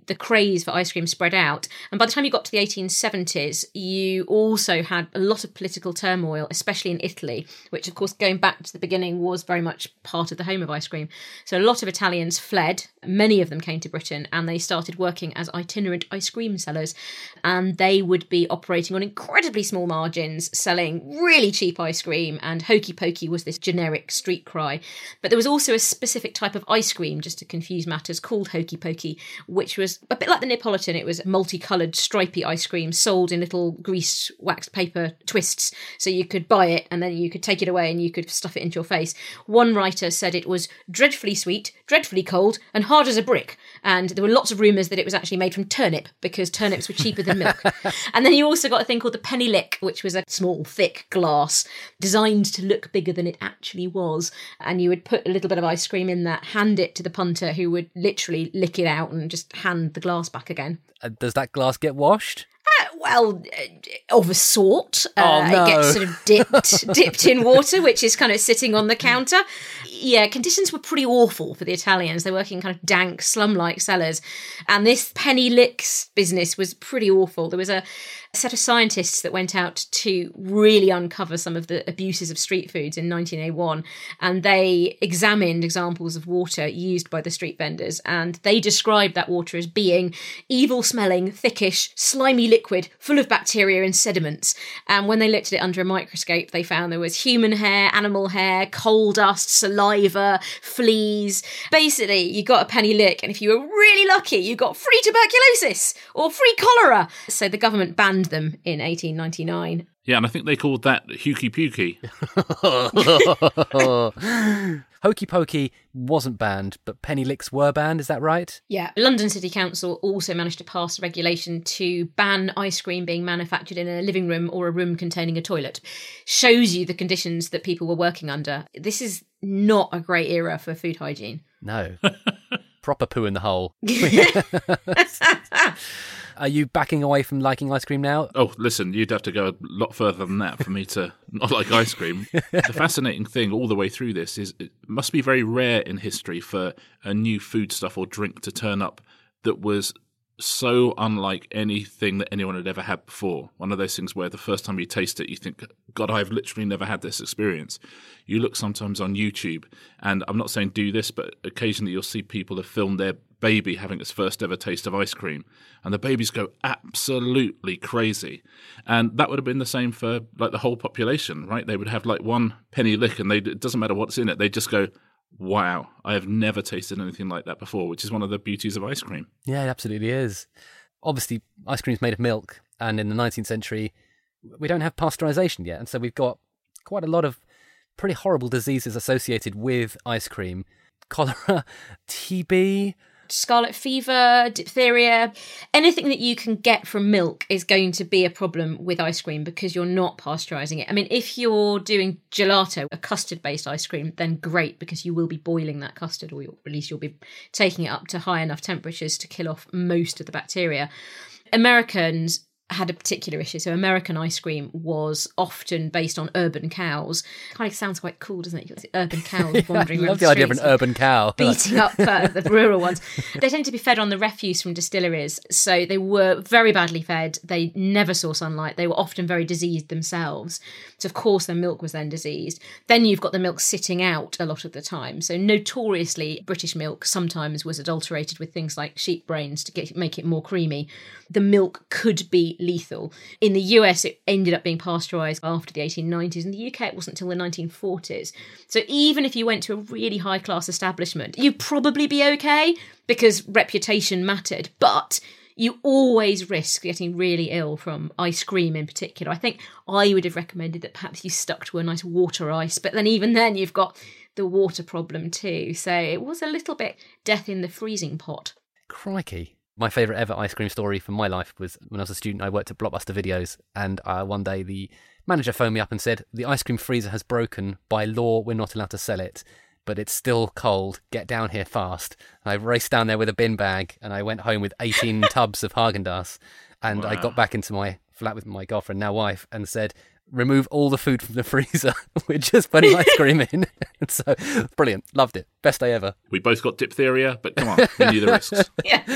Speaker 3: the craze for ice cream spread out. And by the time you got to the eighteen seventies, you also had a lot of political turmoil, especially in Italy, which, of course, going back to the beginning, was very much part of the home of ice cream. So a lot of Italians fled. Many of them came to Britain, and they started working as itinerant ice cream sellers. And they would be operating on incredibly small margins, selling really cheap ice cream, and hokey pokey was this generic street cry. But there was also a specific type of ice cream, just to confuse matters, called hokey pokey, which was a bit like the Neapolitan. It was multicoloured, stripy ice cream sold in little greased waxed paper twists. So you could buy it and then you could take it away and you could stuff it into your face. One writer said it was dreadfully sweet, dreadfully cold, and hard as a brick. And there were lots of rumours that it was actually made from turnip, because turnips were cheaper than milk. And then you also got a thing called the penny lick, which was a small, thick glass designed to look bigger than it actually was. And you would put a little bit of ice cream in that, hand it to the punter, who would literally lick it out and just hand the glass back again.
Speaker 2: Uh, does that glass get washed?
Speaker 3: Uh, well, uh, of a sort. Uh,
Speaker 2: Oh, no.
Speaker 3: It gets sort of dipped, dipped in water, which is kind of sitting on the counter. Yeah, conditions were pretty awful for the Italians. They were working in kind of dank, slum-like cellars. And this penny licks business was pretty awful. There was a set of scientists that went out to really uncover some of the abuses of street foods in nineteen oh one, and they examined examples of water used by the street vendors, and they described that water as being evil-smelling, thickish, slimy liquid full of bacteria and sediments. And when they looked at it under a microscope, they found there was human hair, animal hair, coal dust, saliva, fleas. Basically, you got a penny lick, and if you were really lucky, you got free tuberculosis or free cholera. So the government banned them in eighteen ninety-nine.
Speaker 4: Yeah, and I think they called that Hooky Pukey.
Speaker 2: Hokey pokey wasn't banned, but penny licks were banned, is that right?
Speaker 3: Yeah. London City Council also managed to pass regulation to ban ice cream being manufactured in a living room or a room containing a toilet. Shows you the conditions that people were working under. This is not a great era for food hygiene.
Speaker 2: No. Proper poo in the hole. Are you backing away from liking ice cream now?
Speaker 4: Oh, listen, you'd have to go a lot further than that for me to not like ice cream. The fascinating thing all the way through this is it must be very rare in history for a new foodstuff or drink to turn up that was so unlike anything that anyone had ever had before. One of those things where the first time you taste it, you think, God, I've literally never had this experience. You look sometimes on YouTube, and I'm not saying do this, but occasionally you'll see people have filmed their baby having its first ever taste of ice cream, and the babies go absolutely crazy. And that would have been the same for like the whole population, right? They would have like one penny lick, and they, it doesn't matter what's in it, they just go, wow, I have never tasted anything like that before, which is one of the beauties of ice cream.
Speaker 2: Yeah, it absolutely is. Obviously, ice cream's made of milk, and in the nineteenth century, we don't have pasteurization yet, and so we've got quite a lot of pretty horrible diseases associated with ice cream. Cholera, T B...
Speaker 3: Scarlet fever, diphtheria, anything that you can get from milk is going to be a problem with ice cream because you're not pasteurising it. I mean, if you're doing gelato, a custard-based ice cream, then great, because you will be boiling that custard, or at least you'll be taking it up to high enough temperatures to kill off most of the bacteria. Americans had a particular issue. So American ice cream was often based on urban cows. Kind of sounds quite cool, doesn't it? You've got the urban cows wandering
Speaker 2: I
Speaker 3: around
Speaker 2: love
Speaker 3: the
Speaker 2: the idea of an
Speaker 3: streets,
Speaker 2: urban cow.
Speaker 3: beating up uh, the rural ones. They tended to be fed on the refuse from distilleries. So they were very badly fed. They never saw sunlight. They were often very diseased themselves. So of course their milk was then diseased. Then you've got the milk sitting out a lot of the time. So notoriously British milk sometimes was adulterated with things like sheep brains to get, make it more creamy. The milk could be lethal. In the U S, it ended up being pasteurised after the eighteen nineties. In the U K, it wasn't until the nineteen forties. So even if you went to a really high-class establishment, you'd probably be okay because reputation mattered. But you always risk getting really ill from ice cream in particular. I think I would have recommended that perhaps you stuck to a nice water ice. But then even then, you've got the water problem too. So it was a little bit death in the freezing pot.
Speaker 2: Crikey. My favourite ever ice cream story from my life was when I was a student. I worked at Blockbuster Videos, and uh, one day the manager phoned me up and said, the ice cream freezer has broken. By law, we're not allowed to sell it, but it's still cold. Get down here fast. And I raced down there with a bin bag, and I went home with eighteen tubs of Haagen-Dazs, and
Speaker 4: Wow.
Speaker 2: I got back into my flat with my girlfriend, now wife, and said, remove all the food from the freezer. We're just putting ice cream in. So, brilliant. Loved it. Best day ever.
Speaker 4: We both got diphtheria, but come on, we knew the risks.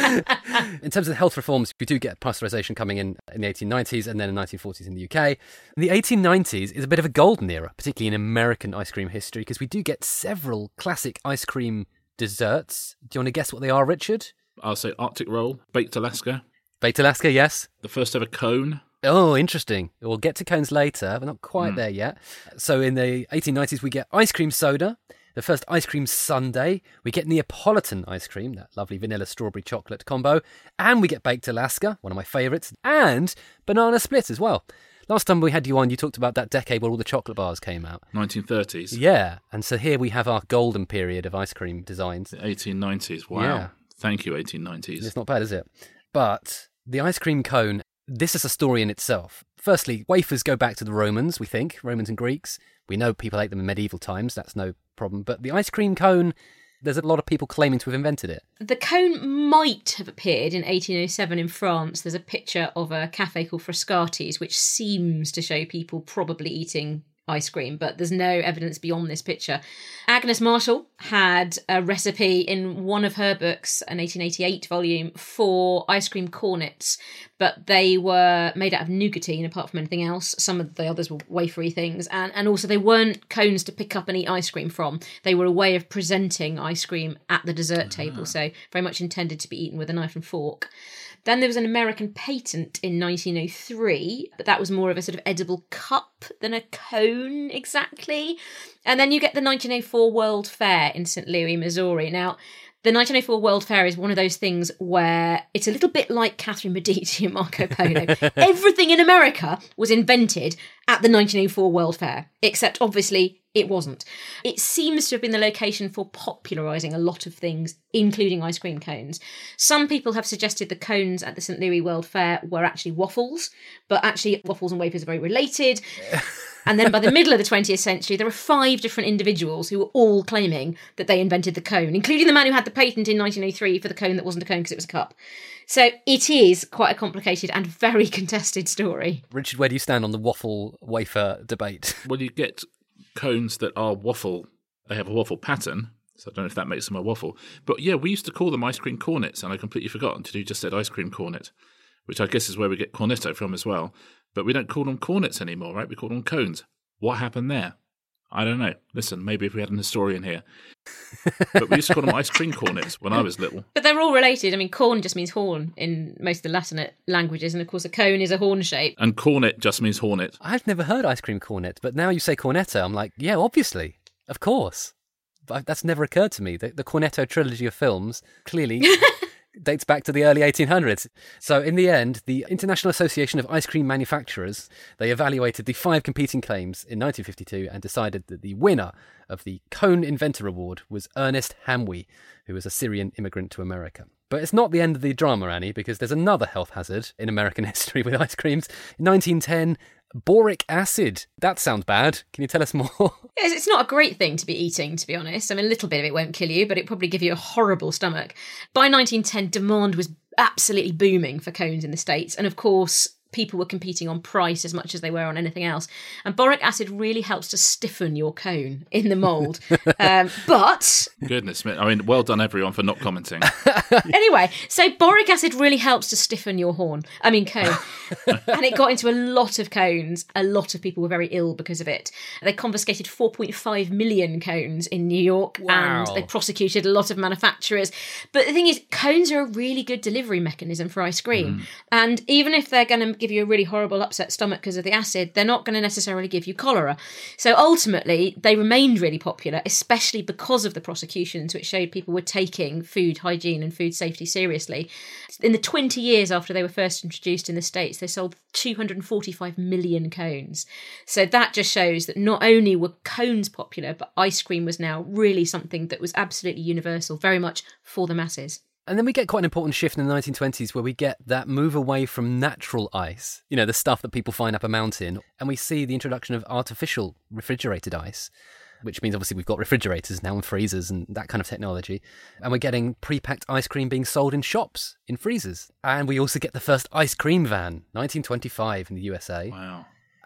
Speaker 2: In terms of health reforms, we do get pasteurisation coming in in the eighteen nineties and then in the nineteen forties in the U K. The eighteen nineties is a bit of a golden era, particularly in American ice cream history, because we do get several classic ice cream desserts. Do you want to guess what they are, Richard?
Speaker 4: I'll say Arctic roll, baked Alaska.
Speaker 2: Baked Alaska, yes.
Speaker 4: The first ever cone.
Speaker 2: Oh, interesting. We'll get to cones later. We're not quite mm. there yet. So in the eighteen nineties, we get ice cream soda, the first ice cream sundae. We get Neapolitan ice cream, that lovely vanilla strawberry chocolate combo. And we get baked Alaska, one of my favourites, and banana split as well. Last time we had you on, you talked about that decade where all the chocolate bars came out.
Speaker 4: nineteen thirties.
Speaker 2: Yeah. And so here we have our golden period of ice cream designs.
Speaker 4: The eighteen nineties. Wow. Yeah. Thank you, eighteen nineties.
Speaker 2: It's not bad, is it? But the ice cream cone, this is a story in itself. Firstly, wafers go back to the Romans, we think, Romans and Greeks. We know people ate them in medieval times, that's no problem. But the ice cream cone, there's a lot of people claiming to have invented it.
Speaker 3: The cone might have appeared in eighteen oh seven in France. There's a picture of a cafe called Frascati's, which seems to show people probably eating ice cream, but there's no evidence beyond this picture. Agnes Marshall had a recipe in one of her books, an eighteen eighty-eight volume, for ice cream cornets, but they were made out of nougatine apart from anything else. Some of the others were wafery things, and, and also they weren't cones to pick up and eat ice cream from. They were a way of presenting ice cream at the dessert table, so very much intended to be eaten with a knife and fork. Then there was an American patent in nineteen oh three, but that was more of a sort of edible cup than a cone exactly. And then you get the nineteen oh four World Fair in Saint Louis, Missouri. Now, the nineteen oh four World Fair is one of those things where it's a little bit like Catherine Medici and Marco Polo. Everything in America was invented at the nineteen oh four World Fair, except obviously it wasn't. It seems to have been the location for popularising a lot of things, including ice cream cones. Some people have suggested the cones at the Saint Louis World Fair were actually waffles, but actually waffles and wafers are very related. And then by the middle of the twentieth century, there are five different individuals who were all claiming that they invented the cone, including the man who had the patent in nineteen oh three for the cone that wasn't a cone because it was a cup. So it is quite a complicated and very contested story.
Speaker 2: Richard, where do you stand on the waffle wafer debate?
Speaker 4: Well, you get cones that are waffle. They have a waffle pattern, so I don't know if that makes them a waffle. But yeah, we used to call them ice cream cornets, and I completely forgot until you just said ice cream cornet, which I guess is where we get cornetto from as well. But we don't call them cornets anymore, right? We call them cones. What happened there? I don't know. Listen, maybe if we had an historian here. But we used to call them ice cream cornets when I was little.
Speaker 3: But they're all related. I mean, corn just means horn in most of the Latin languages, and of course a cone is a horn shape.
Speaker 4: And cornet just means hornet.
Speaker 2: I've never heard ice cream cornet, but now you say cornetto, I'm like, yeah, obviously. Of course. But that's never occurred to me. The, the Cornetto trilogy of films clearly dates back to the early eighteen hundreds. So in the end, the International Association of Ice Cream Manufacturers, they evaluated the five competing claims in nineteen fifty-two and decided that the winner of the Cone Inventor Award was Ernest Hamwi, who was a Syrian immigrant to America. But it's not the end of the drama, Annie, because there's another health hazard in American history with ice creams. In nineteen ten, boric acid. That sounds bad. Can you tell us more?
Speaker 3: Yes, it's not a great thing to be eating, to be honest. I mean, a little bit of it won't kill you, but it probably give you a horrible stomach. By nineteen ten, demand was absolutely booming for cones in the States. And of course, people were competing on price as much as they were on anything else. And boric acid really helps to stiffen your cone in the mould. um, but...
Speaker 4: Goodness me. I mean, well done, everyone, for not commenting.
Speaker 3: Anyway, so boric acid really helps to stiffen your horn. I mean, cone. And it got into a lot of cones. A lot of people were very ill because of it. They confiscated four point five million cones in New York.
Speaker 2: Wow.
Speaker 3: And they prosecuted a lot of manufacturers. But the thing is, cones are a really good delivery mechanism for ice cream. Mm. And even if they're going to give you a really horrible upset stomach because of the acid, they're not going to necessarily give you cholera. So ultimately, they remained really popular, especially because of the prosecutions, which showed people were taking food hygiene and food safety seriously. In the twenty years after they were first introduced in the States, they sold two hundred forty-five million cones. So that just shows that not only were cones popular, but ice cream was now really something that was absolutely universal, very much for the masses.
Speaker 2: And then we get quite an important shift in the nineteen twenties where we get that move away from natural ice, you know, the stuff that people find up a mountain, and we see the introduction of artificial refrigerated ice, which means obviously we've got refrigerators now and freezers and that kind of technology. And we're getting pre-packed ice cream being sold in shops, in freezers. And we also get the first ice cream van, nineteen twenty-five in the U S A.
Speaker 4: Wow.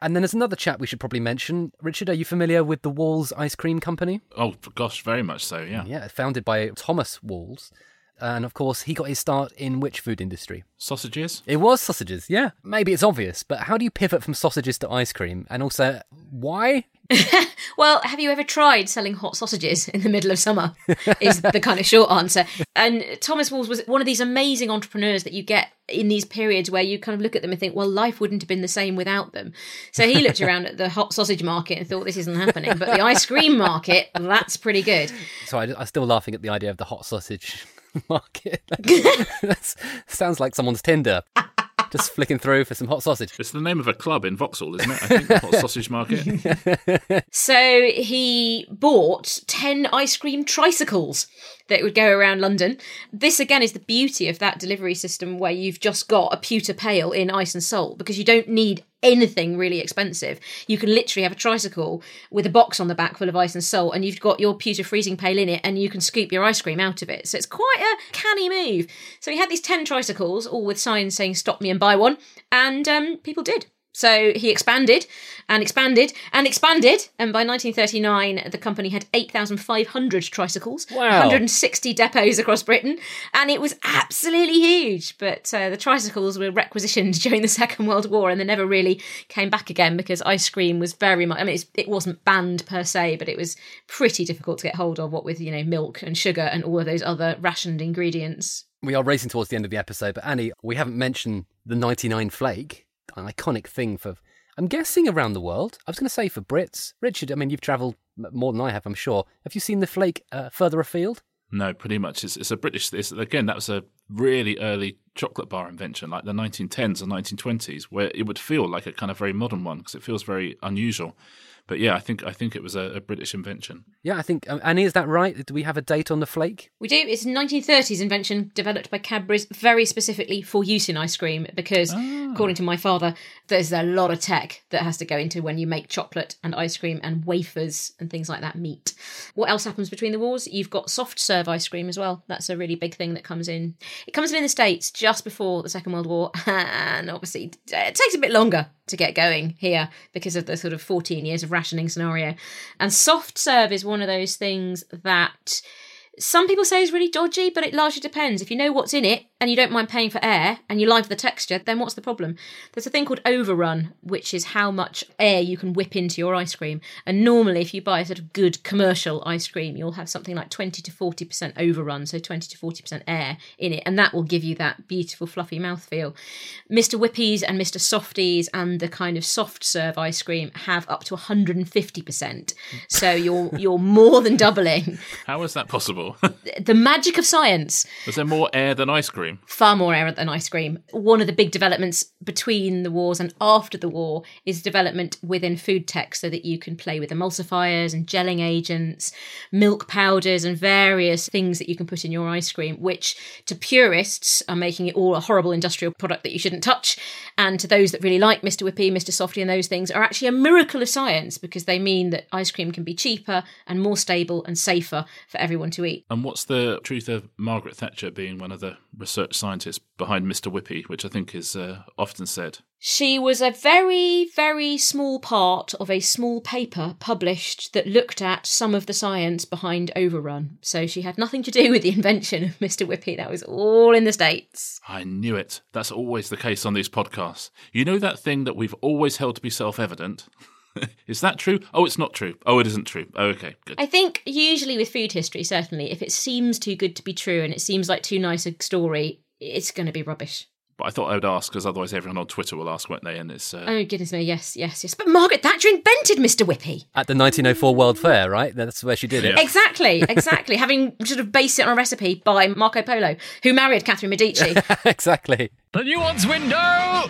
Speaker 2: And then there's another chap we should probably mention. Richard, are you familiar with the Walls Ice Cream Company?
Speaker 4: Oh, gosh, very much so, yeah.
Speaker 2: Yeah, founded by Thomas Walls. And of course, he got his start in which food industry?
Speaker 4: Sausages?
Speaker 2: It was sausages, yeah. Maybe it's obvious, but how do you pivot from sausages to ice cream? And also, why?
Speaker 3: Well, have you ever tried selling hot sausages in the middle of summer? Is the kind of short answer. And Thomas Walls was one of these amazing entrepreneurs that you get in these periods where you kind of look at them and think, well, life wouldn't have been the same without them. So he looked around at the hot sausage market and thought, this isn't happening. But the ice cream market, that's pretty good.
Speaker 2: So I, I'm still laughing at the idea of the hot sausage market. That sounds like someone's Tinder. Just flicking through for some hot sausage.
Speaker 4: It's the name of a club in Vauxhall, isn't it? I think the Hot Sausage Market.
Speaker 3: So he bought ten ice cream tricycles that would go around London. This, again, is the beauty of that delivery system where you've just got a pewter pail in ice and salt, because you don't need anything really expensive. You can literally have a tricycle with a box on the back full of ice and salt, and you've got your pewter freezing pail in it, and you can scoop your ice cream out of it. So it's quite a canny move. So he had these ten tricycles, all with signs saying stop me and buy one, and um, people did. So he expanded and expanded and expanded. And by nineteen thirty-nine, the company had eight thousand five hundred tricycles,
Speaker 2: Wow.
Speaker 3: one hundred sixty depots across Britain. And it was absolutely huge. But uh, the tricycles were requisitioned during the Second World War, and they never really came back again because ice cream was very much, I mean, it's, it wasn't banned per se, but it was pretty difficult to get hold of, what with, you know, milk and sugar and all of those other rationed ingredients.
Speaker 2: We are racing towards the end of the episode, but Annie, we haven't mentioned the ninety-nine flake. An iconic thing for, I'm guessing, around the world. I was going to say for Brits. Richard, I mean, you've travelled more than I have, I'm sure. Have you seen the flake uh, further afield?
Speaker 4: No, pretty much. It's, it's a British... It's, again, that was a really early chocolate bar invention, like the nineteen tens or nineteen twenties, where it would feel like a kind of very modern one because it feels very unusual. But yeah, I think I think it was a, a British invention.
Speaker 2: Yeah, I think... Um, Annie, is that right? Do we have a date on the flake?
Speaker 3: We do. It's a nineteen thirties invention developed by Cadbury's very specifically for use in ice cream because,
Speaker 4: Ah.
Speaker 3: according to my father, there's a lot of tech that has to go into when you make chocolate and ice cream and wafers and things like that meet. What else happens between the wars? You've got soft serve ice cream as well. That's a really big thing that comes in. It comes in in the States just before the Second World War, and obviously it takes a bit longer to get going here because of the sort of fourteen years of rationing scenario. And soft serve is one of those things that some people say is really dodgy, but it largely depends. If you know what's in it and you don't mind paying for air and you like the texture, then what's the problem? There's a thing called overrun, which is how much air you can whip into your ice cream. And normally, if you buy a sort of good commercial ice cream, you'll have something like twenty to forty percent overrun, so twenty to forty percent air in it, and that will give you that beautiful fluffy mouthfeel. Mister Whippy's and Mister Softies and the kind of soft serve ice cream have up to one hundred fifty percent. So you're you're more than doubling.
Speaker 4: How is that possible?
Speaker 3: The magic of science.
Speaker 4: Was there more air than ice cream?
Speaker 3: Far more air than ice cream. One of the big developments between the wars and after the war is development within food tech so that you can play with emulsifiers and gelling agents, milk powders and various things that you can put in your ice cream, which to purists are making it all a horrible industrial product that you shouldn't touch. And to those that really like Mister Whippy, Mister Softy and those things are actually a miracle of science because they mean that ice cream can be cheaper and more stable and safer for everyone to eat.
Speaker 4: And what's the truth of Margaret Thatcher being one of the research scientists behind Mister Whippy, which I think is uh, often said?
Speaker 3: She was a very, very small part of a small paper published that looked at some of the science behind Overrun. So she had nothing to do with the invention of Mister Whippy. That was all in the States.
Speaker 4: I knew it. That's always the case on these podcasts. You know that thing that we've always held to be self-evident? Is that true? Oh, it's not true. Oh, it isn't true. Oh, okay, good.
Speaker 3: I think usually with food history, certainly, if it seems too good to be true and it seems like too nice a story, it's going to be rubbish.
Speaker 4: But I thought I would ask, because otherwise everyone on Twitter will ask, won't they? And it's uh...
Speaker 3: Oh, goodness me, yes, yes, yes. But Margaret Thatcher invented Mister Whippy.
Speaker 2: At the nineteen oh four World Fair, right? That's where she did it.
Speaker 4: Yeah.
Speaker 3: Exactly, exactly. Having sort of based it on a recipe by Marco Polo, who married Catherine Medici.
Speaker 2: Exactly.
Speaker 5: The Nuance Window!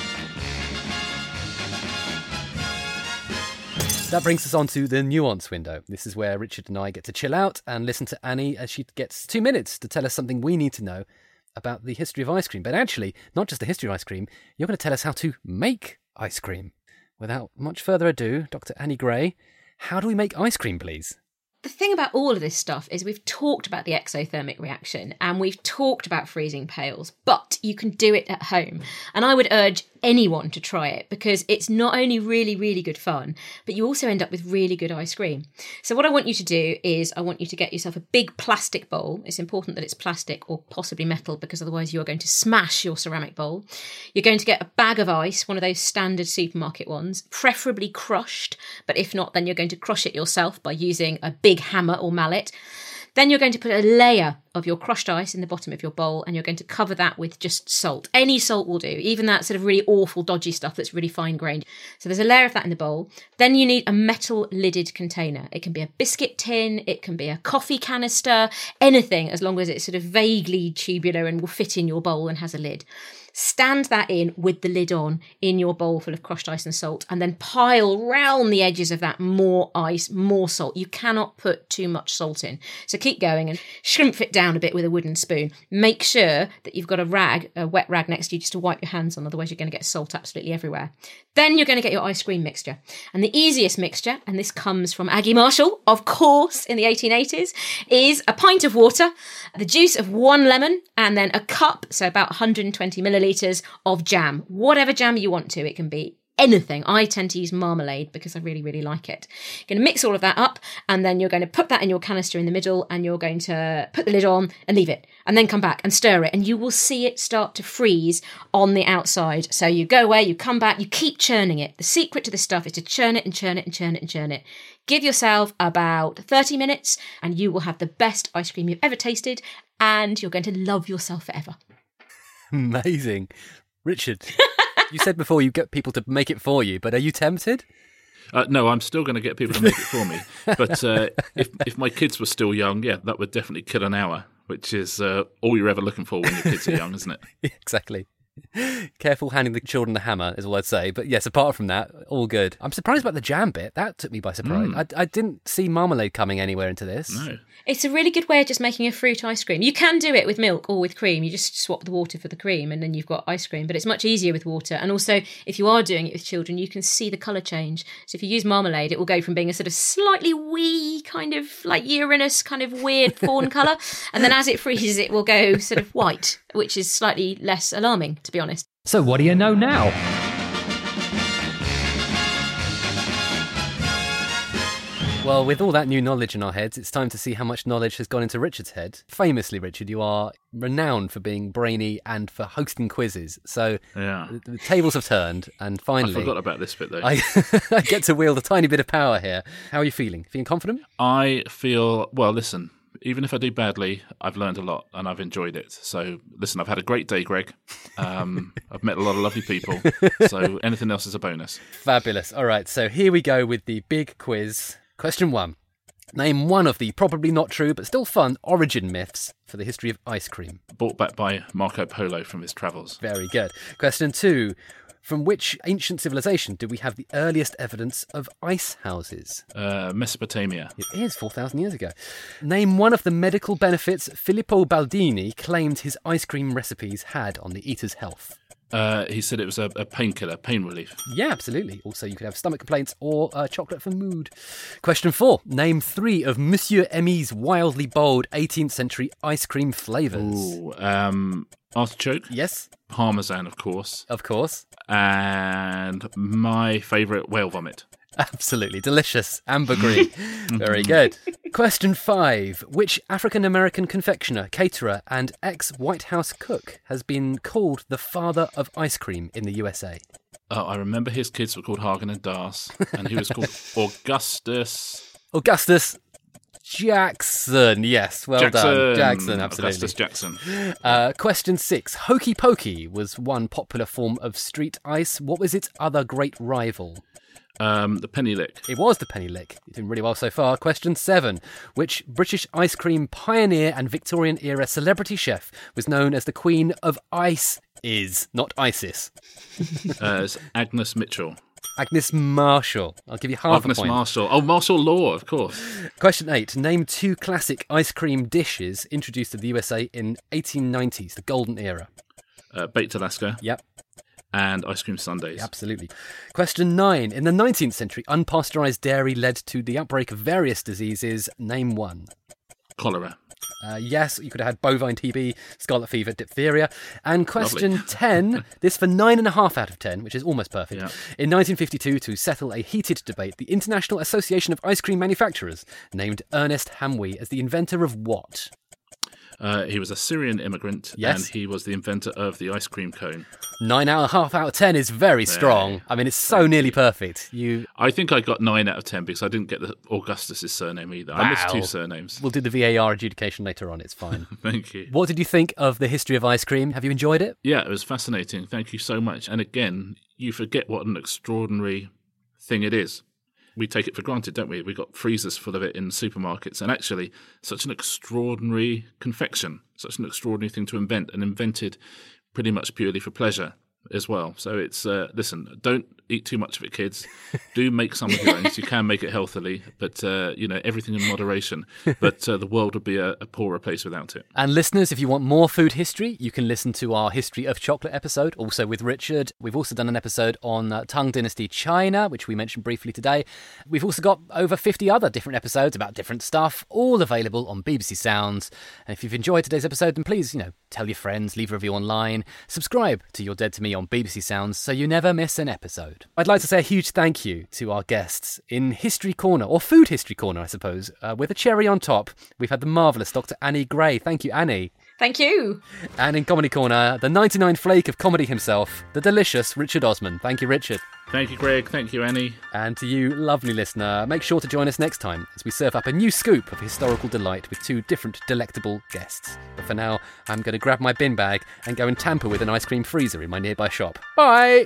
Speaker 2: That brings us on to the nuance window. This is where Richard and I get to chill out and listen to Annie as she gets two minutes to tell us something we need to know about the history of ice cream. But actually, not just the history of ice cream, you're going to tell us how to make ice cream. Without much further ado, Doctor Annie Gray, how do we make ice cream, please?
Speaker 3: The thing about all of this stuff is we've talked about the exothermic reaction and we've talked about freezing pails, but you can do it at home. And I would urge anyone to try it because it's not only really, really good fun, but you also end up with really good ice cream. So what I want you to do is I want you to get yourself a big plastic bowl. It's important that it's plastic or possibly metal because otherwise you are going to smash your ceramic bowl. You're going to get a bag of ice, one of those standard supermarket ones, preferably crushed, but if not, then you're going to crush it yourself by using a big hammer or mallet. Then you're going to put a layer of your crushed ice in the bottom of your bowl and you're going to cover that with just salt. Any salt will do, even that sort of really awful, dodgy stuff that's really fine-grained. So there's a layer of that in the bowl. Then you need a metal lidded container. It can be a biscuit tin, it can be a coffee canister, anything as long as it's sort of vaguely tubular and will fit in your bowl and has a lid. Stand that in with the lid on in your bowl full of crushed ice and salt and then pile round the edges of that more ice, more salt. You cannot put too much salt in. So keep going and shrimp it down a bit with a wooden spoon. Make sure that you've got a rag, a wet rag next to you just to wipe your hands on, otherwise you're going to get salt absolutely everywhere. Then you're going to get your ice cream mixture. And the easiest mixture, and this comes from Aggie Marshall, of course, in the eighteen eighties, is a pint of water, the juice of one lemon, and then a cup, so about one hundred twenty millilitres of jam. Whatever jam you want to, it can be anything. I tend to use marmalade because I really, really like it. You're going to mix all of that up and then you're going to put that in your canister in the middle and you're going to put the lid on and leave it and then come back and stir it and you will see it start to freeze on the outside. So you go away, you come back, you keep churning it. The secret to this stuff is to churn it and churn it and churn it and churn it. Give yourself about thirty minutes and you will have the best ice cream you've ever tasted and you're going to love yourself forever.
Speaker 2: Amazing. Richard, you said before you get people to make it for you, but are you tempted?
Speaker 4: Uh, no, I'm still going to get people to make it for me. But uh, if if my kids were still young, yeah, that would definitely kill an hour, which is uh, all you're ever looking for when your kids are young, isn't it?
Speaker 2: Exactly. Careful handing the children the hammer is all I'd say. But yes, apart from that, all good. I'm surprised about the jam bit. That took me by surprise. Mm. I, I didn't see marmalade coming anywhere into this.
Speaker 4: No.
Speaker 3: It's a really good way of just making a fruit ice cream. You can do it with milk or with cream. You just swap the water for the cream and then you've got ice cream. But it's much easier with water. And also, if you are doing it with children, you can see the colour change. So if you use marmalade, it will go from being a sort of slightly wee, kind of like Uranus, kind of weird fawn colour. And then as it freezes, it will go sort of white, which is slightly less alarming, to be honest.
Speaker 5: So what do you know now?
Speaker 2: Well, with all that new knowledge in our heads, it's time to see how much knowledge has gone into Richard's head. Famously, Richard, you are renowned for being brainy and for hosting quizzes. So
Speaker 4: yeah.
Speaker 2: the, the tables have turned, and finally...
Speaker 4: I forgot about this bit, though.
Speaker 2: I, I get to wield a tiny bit of power here. How are you feeling? Feeling confident?
Speaker 4: I feel... Well, listen, even if I do badly, I've learned a lot and I've enjoyed it. So, listen, I've had a great day, Greg. Um, I've met a lot of lovely people. So anything else is a bonus.
Speaker 2: Fabulous. All right, so here we go with the big quiz. Question one. Name one of the probably not true but still fun origin myths for the history of ice cream.
Speaker 4: Brought back by Marco Polo from his travels.
Speaker 2: Very good. Question two. From which ancient civilization do we have the earliest evidence of ice houses?
Speaker 4: Uh, Mesopotamia.
Speaker 2: It is, four thousand years ago. Name one of the medical benefits Filippo Baldini claimed his ice cream recipes had on the eater's health.
Speaker 4: Uh, he said it was a, a painkiller, pain relief.
Speaker 2: Yeah, absolutely. Also, you could have stomach complaints or uh, chocolate for mood. Question four. Name three of Monsieur Emmy's wildly bold eighteenth century ice cream flavours.
Speaker 4: Ooh, um, artichoke.
Speaker 2: Yes.
Speaker 4: Parmesan, of course.
Speaker 2: Of course.
Speaker 4: And my favourite, whale vomit.
Speaker 2: Absolutely delicious. Amber green. Very good. Question five. Which African-American confectioner, caterer, and ex-White House cook has been called the father of ice cream in the U S A?
Speaker 4: Oh, I remember his kids were called Hagen and Das, and he was called Augustus...
Speaker 2: Augustus Jackson. Yes, well
Speaker 4: Jackson.
Speaker 2: done. Jackson, absolutely.
Speaker 4: Augustus Jackson.
Speaker 2: Uh, question six. Hokey Pokey was one popular form of street ice. What was its other great rival?
Speaker 4: Um, the penny lick.
Speaker 2: It was the penny lick. You're doing really well so far. Question seven. Which British ice cream pioneer and Victorian era celebrity chef was known as the Queen of Ice is, not ISIS?
Speaker 4: uh, it's Agnes Mitchell.
Speaker 2: Agnes Marshall. I'll give you half
Speaker 4: Agnes
Speaker 2: a point.
Speaker 4: Marshall. Oh, Marshall Law, of course.
Speaker 2: Question eight. Name two classic ice cream dishes introduced to the U S A in eighteen nineties, the golden era.
Speaker 4: Uh, baked Alaska.
Speaker 2: Yep.
Speaker 4: And ice cream sundaes.
Speaker 2: Absolutely. Question nine. In the nineteenth century, unpasteurised dairy led to the outbreak of various diseases. Name one.
Speaker 4: Cholera.
Speaker 2: Uh, yes, you could have had bovine T B, scarlet fever, diphtheria. And question ten, this for nine and a half out of ten, which is almost perfect.
Speaker 4: Yeah.
Speaker 2: In nineteen fifty-two, to settle a heated debate, the International Association of Ice Cream Manufacturers named Ernest Hamwi as the inventor of what?
Speaker 4: Uh, he was a Syrian immigrant,
Speaker 2: Yes.
Speaker 4: and he was the inventor of the ice cream cone.
Speaker 2: Nine and a half out of ten is very strong. I mean, it's so nearly perfect. You,
Speaker 4: I think I got nine out of ten because I didn't get the Augustus's surname either. I missed
Speaker 2: Wow.
Speaker 4: two surnames.
Speaker 2: We'll do the V A R adjudication later on. It's fine.
Speaker 4: Thank you.
Speaker 2: What did you think of the history of ice cream? Have you enjoyed it?
Speaker 4: Yeah, it was fascinating. Thank you so much. And again, you forget what an extraordinary thing it is. We take it for granted, don't we? We've got freezers full of it in supermarkets. And actually, such an extraordinary confection, such an extraordinary thing to invent, and invented pretty much purely for pleasure as well. So it's, uh, listen, don't eat too much of it, kids. Do make some of your own. You can make it healthily, but, uh, you know, everything in moderation. But uh, the world would be a, a poorer place without it.
Speaker 2: And listeners, if you want more food history, you can listen to our History of Chocolate episode, also with Richard. We've also done an episode on uh, Tang Dynasty China, which we mentioned briefly today. We've also got over fifty other different episodes about different stuff, all available on B B C Sounds. And if you've enjoyed today's episode, then please, you know, tell your friends, leave a review online, subscribe to You're Dead to Me on B B C Sounds so you never miss an episode. I'd like to say a huge thank you to our guests in History Corner, or Food History Corner, I suppose, uh, with a cherry on top. We've had the marvellous Doctor Annie Gray. Thank you, Annie.
Speaker 3: Thank you.
Speaker 2: And in Comedy Corner, the ninety-nine flake of comedy himself, the delicious Richard Osman. Thank you, Richard.
Speaker 4: Thank you, Greg. Thank you, Annie.
Speaker 2: And to you, lovely listener, make sure to join us next time as we serve up a new scoop of historical delight with two different delectable guests. But for now, I'm going to grab my bin bag and go and tamper with an ice cream freezer in my nearby shop. Bye!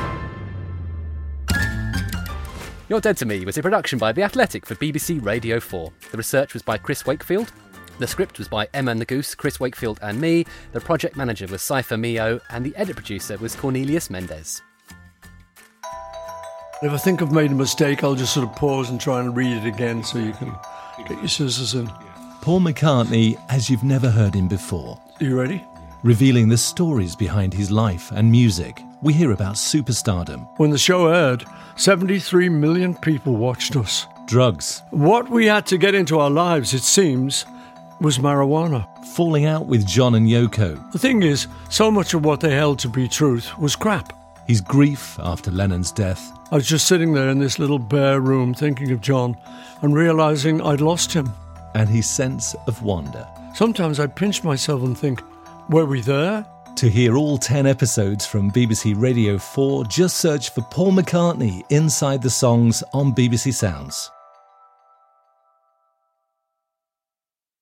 Speaker 2: You're Dead to Me was a production by The Athletic for B B C Radio four. The research was by Chris Wakefield. The script was by Emma Nagoose, Chris Wakefield and me. The project manager was Cypher Mio, and the edit producer was Cornelius Mendez.
Speaker 6: If I think I've made a mistake, I'll just sort of pause and try and read it again so you can get your scissors in.
Speaker 7: Paul McCartney as you've never heard him before.
Speaker 6: Are you ready?
Speaker 7: Revealing the stories behind his life and music. We hear about superstardom,
Speaker 6: When the show aired, seventy-three million people watched us.
Speaker 7: drugs,
Speaker 6: What we had to get into our lives, it seems, was marijuana.
Speaker 7: falling out with John and Yoko,
Speaker 6: The thing is, so much of what they held to be truth was crap.
Speaker 7: his grief after Lennon's death,
Speaker 6: I was just sitting there in this little bare room thinking of John and realising I'd lost him.
Speaker 7: and his sense of wonder.
Speaker 6: Sometimes I pinch myself and think, were we there?
Speaker 7: To hear all ten episodes from B B C Radio four, just search for Paul McCartney Inside the Songs on B B C Sounds.